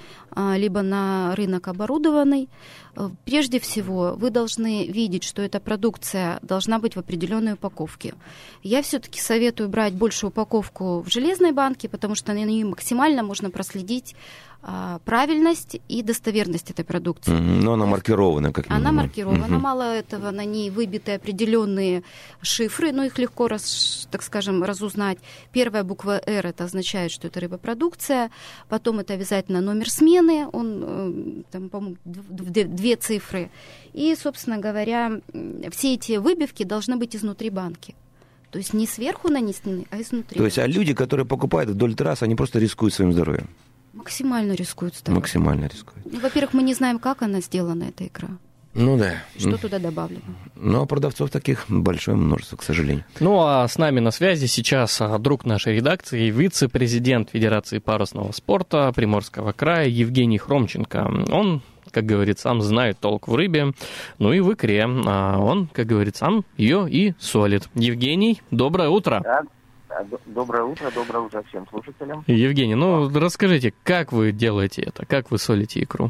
либо на рынок оборудованный, прежде всего вы должны видеть, что эта продукция должна быть в определенной упаковке. Я все-таки советую брать больше упаковку в железной банке, потому что на ней максимально можно проследить а, правильность и достоверность этой продукции. Mm-hmm. Но она маркирована, как минимум. Она маркирована. Mm-hmm. Мало этого, на ней выбиты определенные шифры, но их легко, раз, так скажем, разузнать. Первая буква «Р» это означает, что это рыбопродукция. Потом это обязательно номер смены, он, там, по-моему, две цифры. И, собственно говоря, все эти выбивки должны быть изнутри банки. То есть не сверху нанесены, а изнутри. То есть, а люди, которые покупают вдоль трасс, они просто рискуют своим здоровьем? Максимально рискуют здоровьем. Максимально рискуют. Ну, во-первых, мы не знаем, как она сделана, эта икра. Ну да. Что туда добавлено? Ну, а продавцов таких большое множество, к сожалению. Ну, а с нами на связи сейчас друг нашей редакции, вице-президент Федерации парусного спорта Приморского края Евгений Хромченко. Он, как говорит, сам знает толк в рыбе, ну и в икре. А он, как говорит, сам ее и солит. Евгений, доброе утро. Да. Доброе утро, доброе утро всем слушателям. Евгений, ну расскажите, как вы делаете это, как вы солите икру?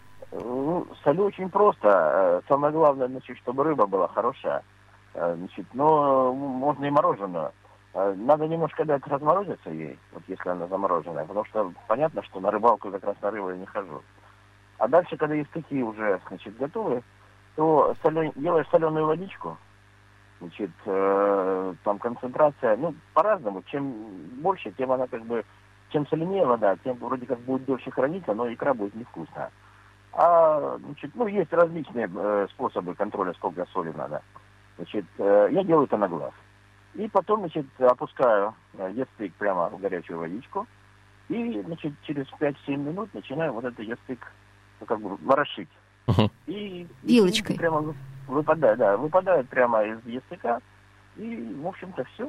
Ну, солю очень просто. Самое главное, значит, чтобы рыба была хорошая. Значит, но можно и мороженую. Надо немножко дать разморозиться ей, вот если она замороженная, потому что понятно, что на рыбалку как раз на рыбу я не хожу. А дальше, когда есть такие уже, значит, готовые, то солен... делаешь соленую водичку. Значит, э, там концентрация, ну, по-разному. Чем больше, тем она как бы, чем соленее вода, тем вроде как будет дольше храниться, но икра будет невкусная. А, значит, ну, есть различные э, способы контроля, сколько соли надо. Значит, э, я делаю это на глаз. И потом, значит, опускаю э, естык прямо в горячую водичку. И, значит, через пять-семь минут начинаю вот этот естык, ну, как бы, ворошить. Uh-huh. И вилочкой. И прямо выпадает, да, выпадает прямо из естыка. И, в общем-то, все.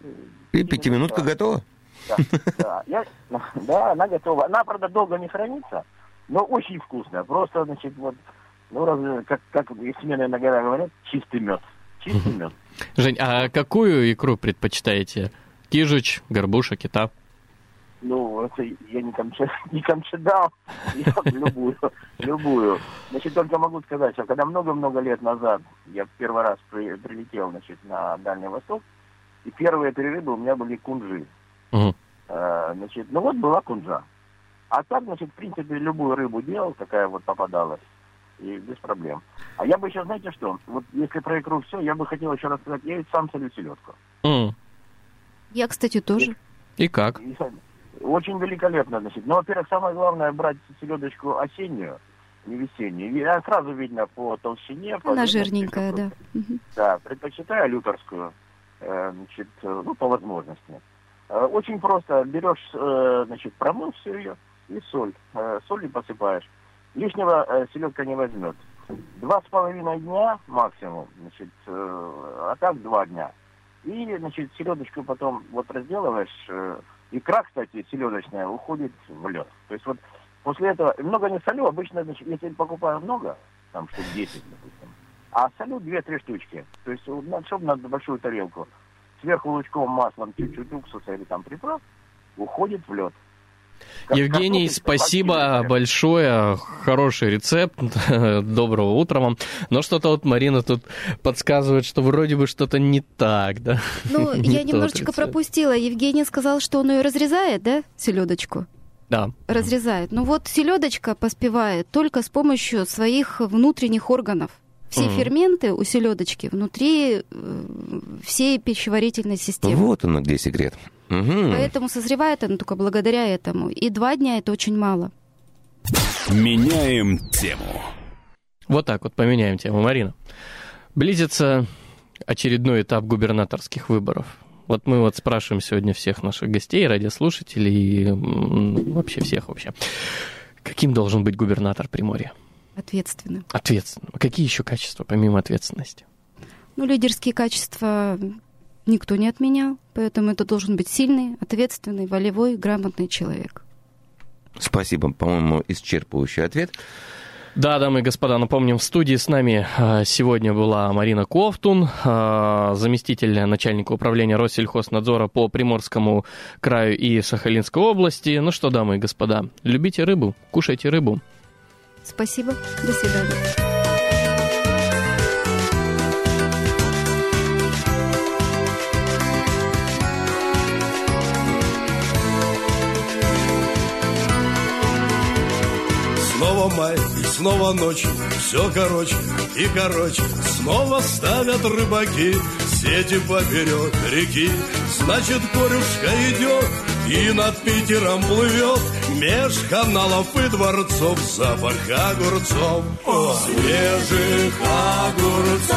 И пятиминутка готова? Да, да, я, да, она готова. Она, правда, долго не хранится, но очень вкусная. Просто, значит, вот, ну, разве, как, как семейные нагора говорят, чистый мед. Чистый мед. Жень, а какую икру предпочитаете? Кижуч, горбуша, кита? Ну, это я не, камча... не камчедал, я любую, любую. Значит, только могу сказать, что когда много-много лет назад я в первый раз при... прилетел, значит, на Дальний Восток, и первые три рыбы у меня были кунжи. Uh-huh. А, значит, ну вот была кунжа. А так, значит, в принципе, любую рыбу делал, такая вот попадалась, и без проблем. А я бы еще, знаете что, вот если про икру все, я бы хотел еще рассказать, я ведь сам солю селедку. Uh-huh. Я, кстати, тоже. И, и как? И, очень великолепно, значит. Но, во-первых, самое главное брать селедочку осеннюю, не весеннюю. И сразу видно по толщине. По Она видно, жирненькая, да. Да, предпочитаю лютерскую, э, значит, ну, по возможности. Э, очень просто. Берешь, э, значит, промыл все ее и соль. Э, соль посыпаешь. Лишнего э, селедка не возьмет. Два с половиной дня максимум, значит, э, а так два дня. И, значит, селедочку потом вот разделываешь. Э, икра, кстати, селедочная, уходит в лед. То есть вот после этого, много не солю, обычно, значит, если покупаю много, там штук десять, допустим, а солю две-три штучки. То есть, чтобы на большую тарелку. Сверху лучком, маслом, чуть-чуть уксуса или там приправ, уходит в лед. Как Евгений, спасибо большое. Хороший рецепт. Доброго утра вам. Но что-то вот Марина тут подсказывает, что вроде бы что-то не так, да? Ну, не я немножечко рецепт. пропустила. Евгений сказал, что он ее разрезает, да, селедочку? Да. Разрезает. Ну вот селедочка поспевает только с помощью своих внутренних органов. Все mm. ферменты у селедочки внутри э, всей пищеварительной системы. Вот оно где секрет. Угу. Поэтому созревает она только благодаря этому. И два дня это очень мало. Меняем тему. Вот так вот поменяем тему, Марина. Близится очередной этап губернаторских выборов. Вот мы вот спрашиваем сегодня всех наших гостей, радиослушателей и вообще всех вообще. Каким должен быть губернатор Приморья? Ответственным. Ответственным. А какие еще качества, помимо ответственности? Ну, лидерские качества никто не отменял, поэтому это должен быть сильный, ответственный, волевой, грамотный человек. Спасибо, по-моему, исчерпывающий ответ. Да, дамы и господа, напомним, в студии с нами сегодня была Марина Ковтун, заместитель начальника управления Россельхознадзора по Приморскому краю и Сахалинской области. Ну что, дамы и господа, любите рыбу, кушайте рыбу. Спасибо, до свидания. Снова май, и снова ночь, все короче и короче. Снова ставят рыбаки сети поперек реки. Значит, корюшка идет и над Питером плывет. Меж каналов и дворцов запах огурцов, о, свежих огурцов.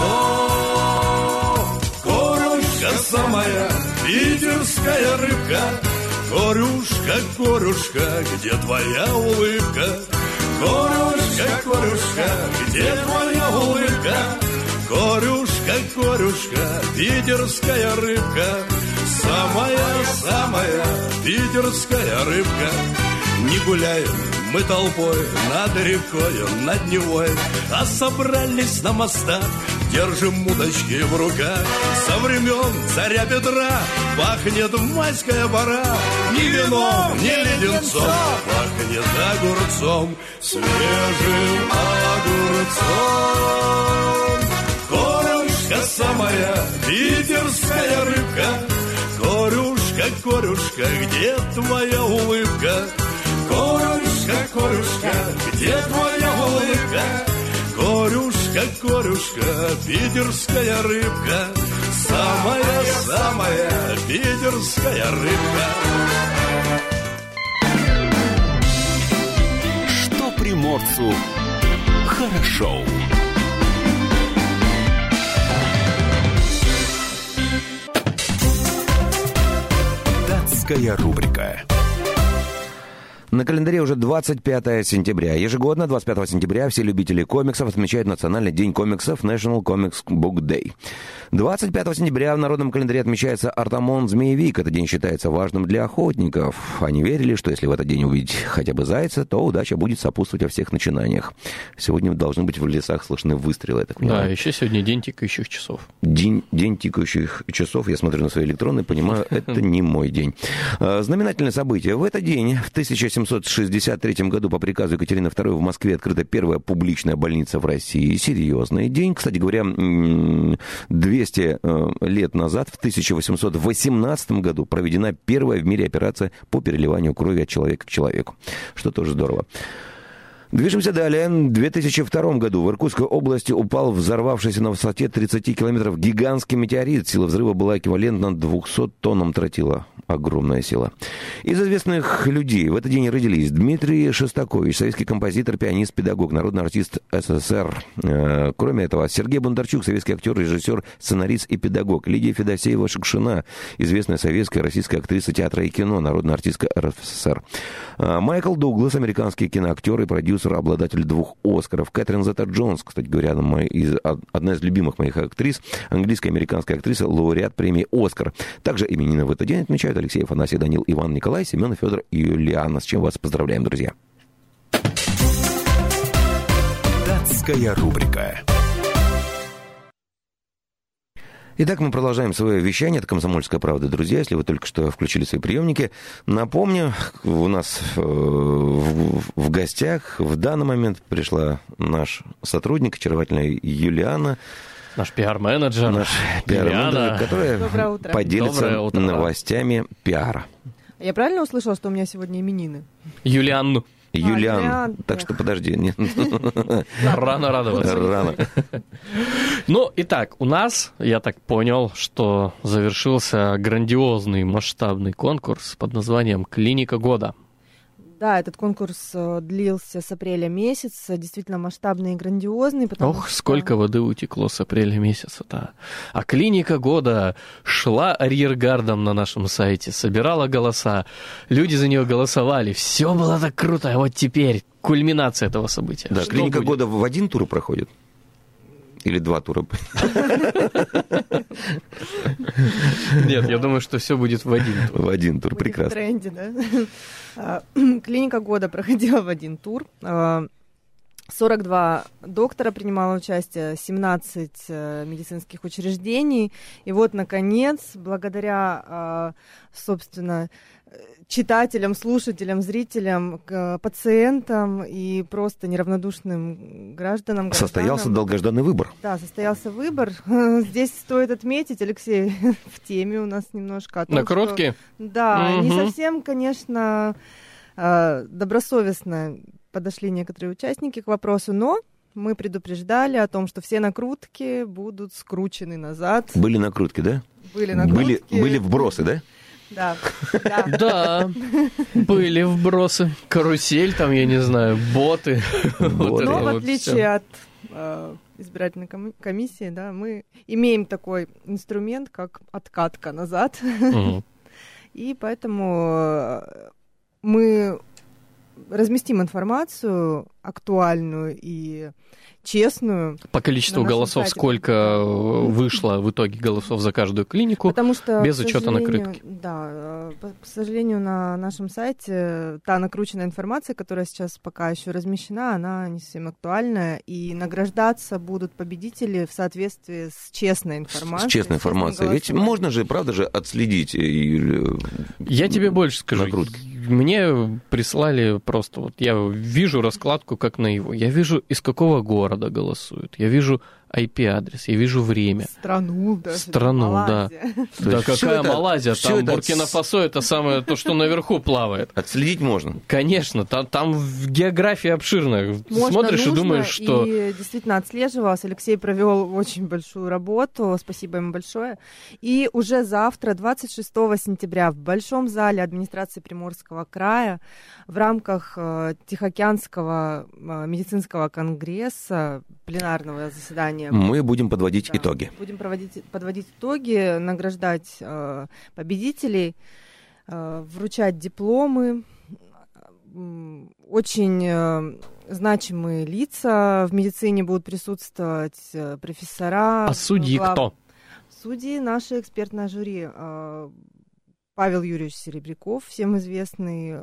Корюшка самая, питерская рыбка. Корюшка, корюшка, где твоя улыбка? Корюшка, корюшка, где твоя улыбка? Корюшка, корюшка, питерская рыбка. Самая-самая питерская рыбка. Не гуляем мы толпой над рекой, над Невой, а собрались на мостах, держим удочки в руках. Со времен царя Петра пахнет майская пора. Ни вином, ни леденцом, пахнет огурцом, свежим огурцом. Корюшка самая, питерская рыбка. Корюшка, корюшка, где твоя улыбка? Корюшка, корюшка, где твоя улыбка? Корюшка, корюшка, питерская рыбка. Самая-самая питерская рыбка. Что приморцу хорошо. Датская рубрика. На календаре уже двадцать пятое сентября. Ежегодно двадцать пятого сентября все любители комиксов отмечают Национальный день комиксов National Comics Book Day. двадцать пятого сентября в народном календаре отмечается Артамон-змеевик. Этот день считается важным для охотников. Они верили, что если в этот день увидеть хотя бы зайца, то удача будет сопутствовать во всех начинаниях. Сегодня должны быть в лесах слышны выстрелы, я так понимаю. Да, еще сегодня день тикающих часов. День, день тикающих часов. Я смотрю на свои электроны, понимаю, это не мой день. Знаменательное событие. В этот день, в тысяча семьсот шестьдесят третьем году, по приказу Екатерины второй в Москве открыта первая публичная больница в России. Серьезный день. Кстати говоря, двести лет назад, в тысяча восемьсот восемнадцатом году, проведена первая в мире операция по переливанию крови от человека к человеку. Что тоже здорово. Движемся далее. В две тысячи втором году в Иркутской области упал взорвавшийся на высоте тридцать километров гигантский метеорит. Сила взрыва была эквивалентна двухсот тоннам тротила. Огромная сила. Из известных людей в этот день родились Дмитрий Шостакович, советский композитор, пианист, педагог, народный артист СССР. Кроме этого, Сергей Бондарчук, советский актер, режиссер, сценарист и педагог. Лидия Федосеева-Шукшина, известная советская и российская актриса театра и кино, народная артистка РСФСР. Майкл Дуглас, американский киноактер и продюсер, обладатель двух Оскаров. Кэтрин Зета-Джонс, кстати говоря, из, одна из любимых моих актрис, английская американская актриса, лауреат премии «Оскар». Также именины в этот день отмечают Алексей Афанасий, Данил, Иван, Николай, Семен, Федор и Юлиана. С чем вас поздравляем, друзья. Датская рубрика. Итак, мы продолжаем свое вещание. Это «Комсомольская правда», друзья. Если вы только что включили свои приемники, напомню, у нас в, в гостях в данный момент пришла наш сотрудник, очаровательная Юлиана. Наш пиар-менеджер. Наш пиар-менеджер, которая поделится новостями пиара. Я правильно услышала, что у меня сегодня именины? Юлианну. Юлиан, а, Юлиан. Так что подожди. Нет. Рано радоваться. Рано. Ну, итак, у нас, я так понял, что завершился грандиозный масштабный конкурс под названием «Клиника года». Да, этот конкурс длился с апреля месяца, действительно масштабный и грандиозный. Ох, что... сколько воды утекло с апреля месяца-то. А клиника года шла арьергардом на нашем сайте, собирала голоса, люди за нее голосовали, все было так круто, а вот теперь кульминация этого события. Да, что клиника будет? года в один тур проходит? Или два тура? Нет, я думаю, что все будет в один тур. В один тур, будет прекрасно. В тренде, да? Клиника года проходила в один тур. сорок два доктора принимало участие, семнадцать медицинских учреждений. И вот, наконец, благодаря, собственно, читателям, слушателям, зрителям, пациентам и просто неравнодушным гражданам. Состоялся гражданам. долгожданный выбор. Да, состоялся выбор. Здесь стоит отметить, Алексей в теме у нас немножко. О том, накрутки? Что, да, угу. Не совсем, конечно, добросовестно подошли некоторые участники к вопросу, но мы предупреждали о том, что все накрутки будут скручены назад. Были накрутки, да? Были накрутки. Были, были вбросы, да? Да, да. Да, были вбросы. Карусель, там, я не знаю, боты. боты. Но в отличие от э, избирательной комиссии, да, мы имеем такой инструмент, как откатка назад. Угу. И поэтому мы разместим информацию актуальную и честную. По количеству голосов, сайте. Сколько вышло в итоге голосов за каждую клинику, потому что, без учета накрытки. Да, к сожалению, на нашем сайте та накрученная информация, которая сейчас пока еще размещена, она не совсем актуальная, и награждаться будут победители в соответствии с честной информацией. С честной информацией. Ведь можно же, правда же, отследить. Я тебе больше скажу. Накрутки. Мне прислали просто, вот я вижу раскладку как на его. Я вижу, из какого города голосуют. Я вижу ай пи-адрес, я вижу время. Страну даже. Страну, да. Да какая это, Малайзия? Там Буркина-Фасо, это самое то, что наверху плавает. Отследить можно? Конечно, там, там география обширная. Можно, смотришь нужно, и думаешь, что... И действительно отслеживалось. Алексей провел очень большую работу, спасибо ему большое. И уже завтра, двадцать шестого сентября, в Большом зале администрации Приморского края в рамках э, Тихоокеанского э, медицинского конгресса, пленарного заседания, мы будем подводить да, итоги. Будем проводить, подводить итоги, награждать э, победителей, э, вручать дипломы. очень значимые лица в медицине будут присутствовать, профессора. А судьи глав... кто? Судьи, наше экспертное жюри. Павел Юрьевич Серебряков, всем известный.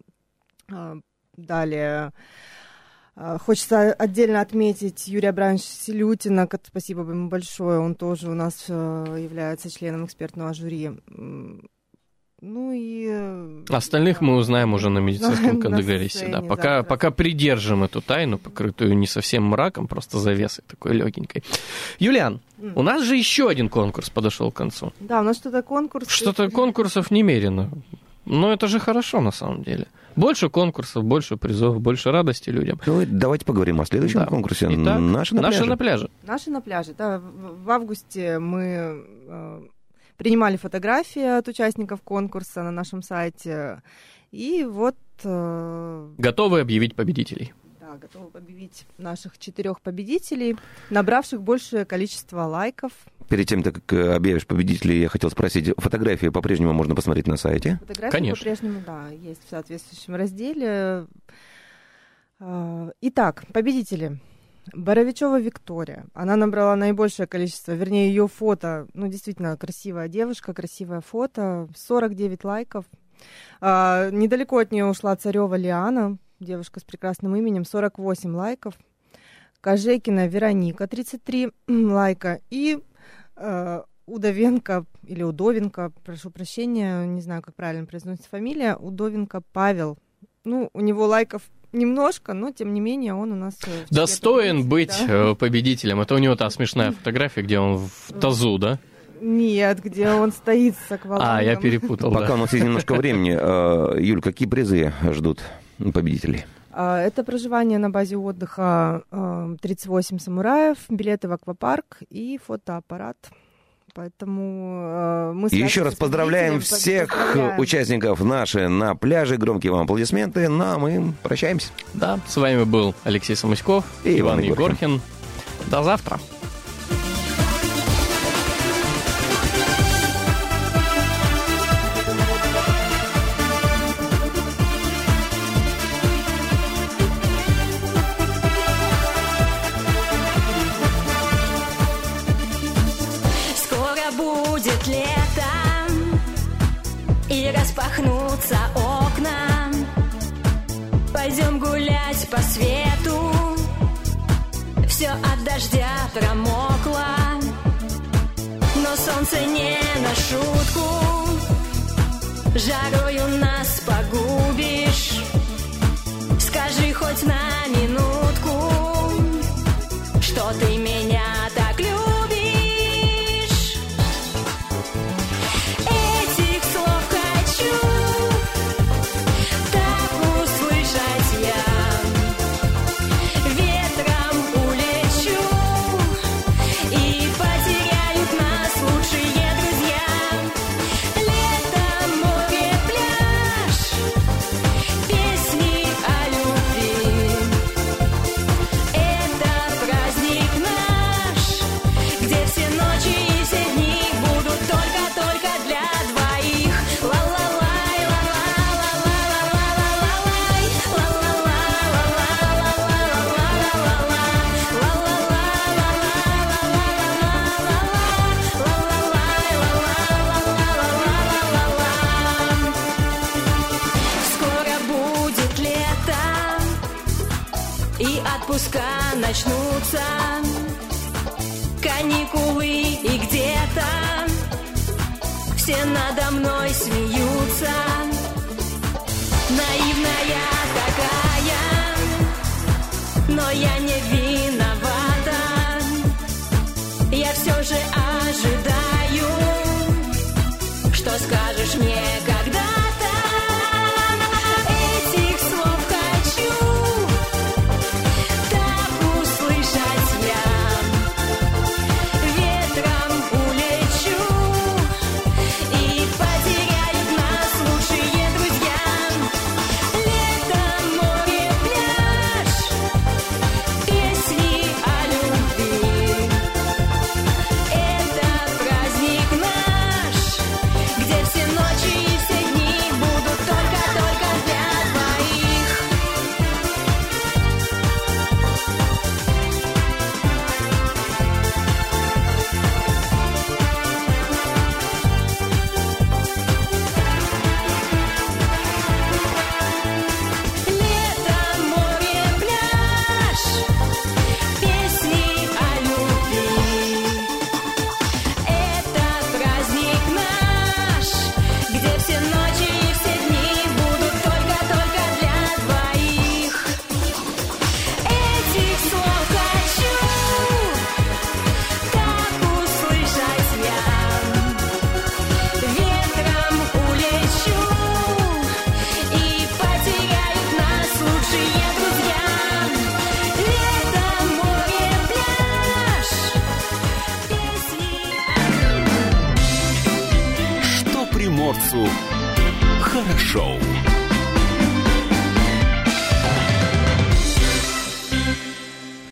Далее хочется отдельно отметить Юрия Абрамовича Селютина, спасибо ему большое, он тоже у нас является членом экспертного жюри. Ну и... Остальных мы узнаем уже на медицинском конгрессе. Да. Пока, пока придержим эту тайну, покрытую не совсем мраком, просто завесой такой легенькой. Юлиан, mm. у нас же еще один конкурс подошел к концу. Да, у нас что-то конкурс. Что-то конкурсов немерено. Но это же хорошо на самом деле. Больше конкурсов, больше призов, больше радости людям. Ну, давайте поговорим о следующем да. конкурсе. Итак, наши на наши пляже. на пляже. Наши на пляже, да. В августе мы э, принимали фотографии от участников конкурса на нашем сайте. И вот... Э, готовы объявить победителей. Да, готовы объявить наших четырех победителей, набравших большее количество лайков. Перед тем, как объявишь победителей, я хотел спросить, фотографии по-прежнему можно посмотреть на сайте? Фотографии Конечно. по-прежнему, да, есть в соответствующем разделе. Итак, победители. Боровичева Виктория. Она набрала наибольшее количество, вернее, ее фото, ну, действительно, красивая девушка, красивое фото, сорок девять лайков. Недалеко от нее ушла Царева Лиана, девушка с прекрасным именем, сорок восемь лайков. Кожекина Вероника, тридцать три лайка. И э, Удовенко, или Удовенко, прошу прощения, не знаю, как правильно произносится фамилия, Удовенко Павел. Ну, у него лайков немножко, но, тем не менее, он у нас... Достоин быть да. победителем. Это у него та смешная фотография, где он в тазу, да? Нет, где он стоит с аквалангом. А, я перепутал. Пока да. у нас есть немножко времени. Юль, какие призы ждут победителей? Это проживание на базе отдыха тридцать восемь самураев, билеты в аквапарк и фотоаппарат. Поэтому мы... И еще раз поздравляем всех поздравляем. участников наши на пляже. Громкие вам аплодисменты. Ну, а мы прощаемся. Да, с вами был Алексей Самуськов и Иван, Иван Егоркин. Егоркин. До завтра. Распахнутся окна, пойдем гулять по свету. Все от дождя промокло, но солнце не на шутку. Жарою нас погубишь. Скажи хоть на минутку, что ты меня так любишь. Отпуска начнутся, каникулы и где-то все надо мной смеются. Наивная такая, но я не виновата. Я все же ожидаю, что скажешь мне когда-то. Этих слов хочу ветром улечу, и потеряют нас лучшие приморцу хорошо.